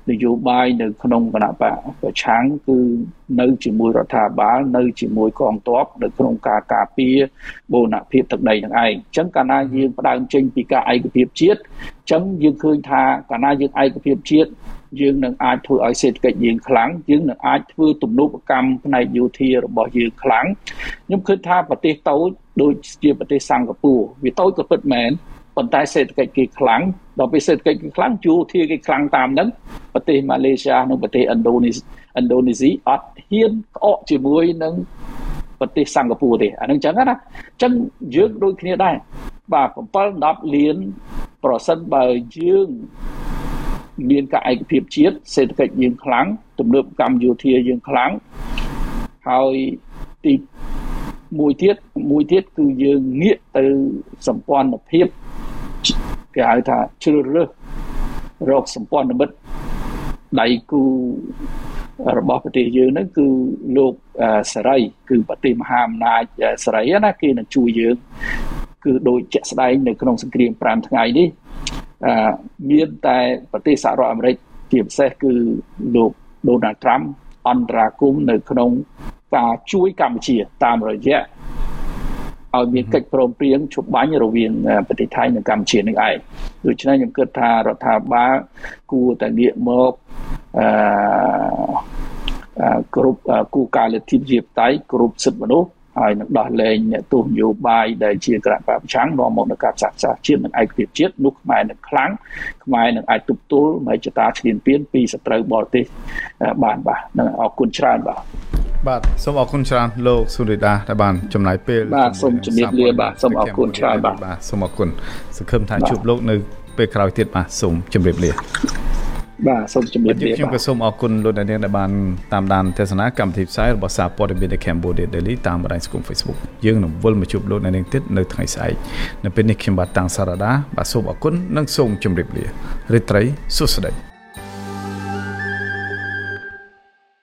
នយោបាយនៅក្នុងគណៈបកប្រឆាំងគឺនៅជាមួយរដ្ឋាភិបាលនៅជាមួយកងទ័ពនៅក្នុងការការពារបូរណភាពទឹកដីនឹងឯងអញ្ចឹងកាលណាយើងផ្ដើមចេញពីការឯកភាពជាតិអញ្ចឹងយើងឃើញថាកាលណាយើងឯកភាពជាតិយើងនឹងអាចធ្វើឲ្យសេដ្ឋកិច្ចយើងខ្លាំងយើងនឹងអាចធ្វើទំនើបកម្មផ្នែកយោធារបស់យើងខ្លាំងខ្ញុំគិតថាប្រទេសតូចដូចជាប្រទេសសិង្ហបុរីវាតូចក៏ពិតមែនប៉ុន្តែសេដ្ឋកិច្ចគេខ្លាំងដល់ពេលសេដ្ឋកិច្ចគេខ្លាំងយោធាគេខ្លាំងតាមហ្នឹងប្រទេសម៉ាឡេស៊ីនិងប្រទេសឥណ្ឌូនេឥណ្ឌូនេស៊ីអត់ហ៊ានក្អកជាមួយនឹងប្រទេសសិង្ហបុរីទេអាហ្នឹងអញ្ចឹងណាអញ្ចឹងយើងដូចគ្នាដែរបាទbảyដប់លានប្រសិនបើយើងមានការឯកភាពជាតិសេដ្ឋកិច្ចយើងខ្លាំងទំនើបកម្មយោធាយើងខ្លាំងហើយទីមួយទៀតមួយទៀតគឺយើងងាកទៅសម្ព័ន្ធភាពគេហៅថាជ្រើសរើសរកសម្ព័ន្ធមិត្តដៃគូរបស់ប្រទេសយើងហ្នឹងគឺលោកសេរីគឺប្រទេសមហាអំណាចសេរីណាគេនឹងជួយយើងគឺដូចជាក់ស្ដែងនៅក្នុងសង្គ្រាមប្រាំថ្ងៃនេះអឺមានតែប្រទេសសហរដ្ឋអាមេរិកជាពិសេសគឺលោកដូណាល់ត្រាំអន្តរាគមន៍នៅក្នុងការជួយកម្ពុជាតាមរយៈឲ្យមានកិច្ចព្រមព្រៀងជប់បាញ់រវាងប្រទេសថៃនិងកម្ពុជានឹងឯងដូច្នេះខ្ញុំគិតថារដ្ឋាភិបាលគួរតែងាកមកអឺគ្រប់គូការលទ្ធិប្រជាធិបតេយ្យគ្រប់សិទ្ធិមនុស្សហើយនឹងដោះលែងអ្នកទោសនយោបាយដែលជាគណៈបព្វប្រឆាំងនាំមកនូវការផ្សះផ្សាជាតិនិងឯកភាពជាតិនោះខ្មែរនឹងខ្លាំងខ្មែរនឹងអាចទប់ទល់មហិច្ឆតាឈ្លានពានពីសត្រូវបរទេសបានបាទនឹងអរគុណច្រើនបាទបាទសូមអរគុណច្រើនលោកសុរិដាដែលបានចំណាយពេលបាទសូមជំរាបលាបាទសូមអរគុណច្រើនបាទបាទសូមអរគុណសង្ឃឹមថាជួបលោកនៅពេលក្រោយទៀតបាទសូមជម្រាបលាបាទសូមជម្រាបលាខ្ញុំក៏សូមអរគុណលោកអ្នកនាងដែលបានតាមដានទស្សនាកម្មវិធីផ្សាយរបស់សារព័ត៌មាន Cambodia Daily តាមបណ្ដាញសង្គម Facebook យើងនឹងវិលមកជួបលោកអ្នកនាងទៀតនៅថ្ងៃស្អែកនៅពេលនេះខ្ញុំបាទតាំងសារ៉ាដាបាទសូមអរគុណនិងសូមជម្រាបលារីត្រីសួស្ដី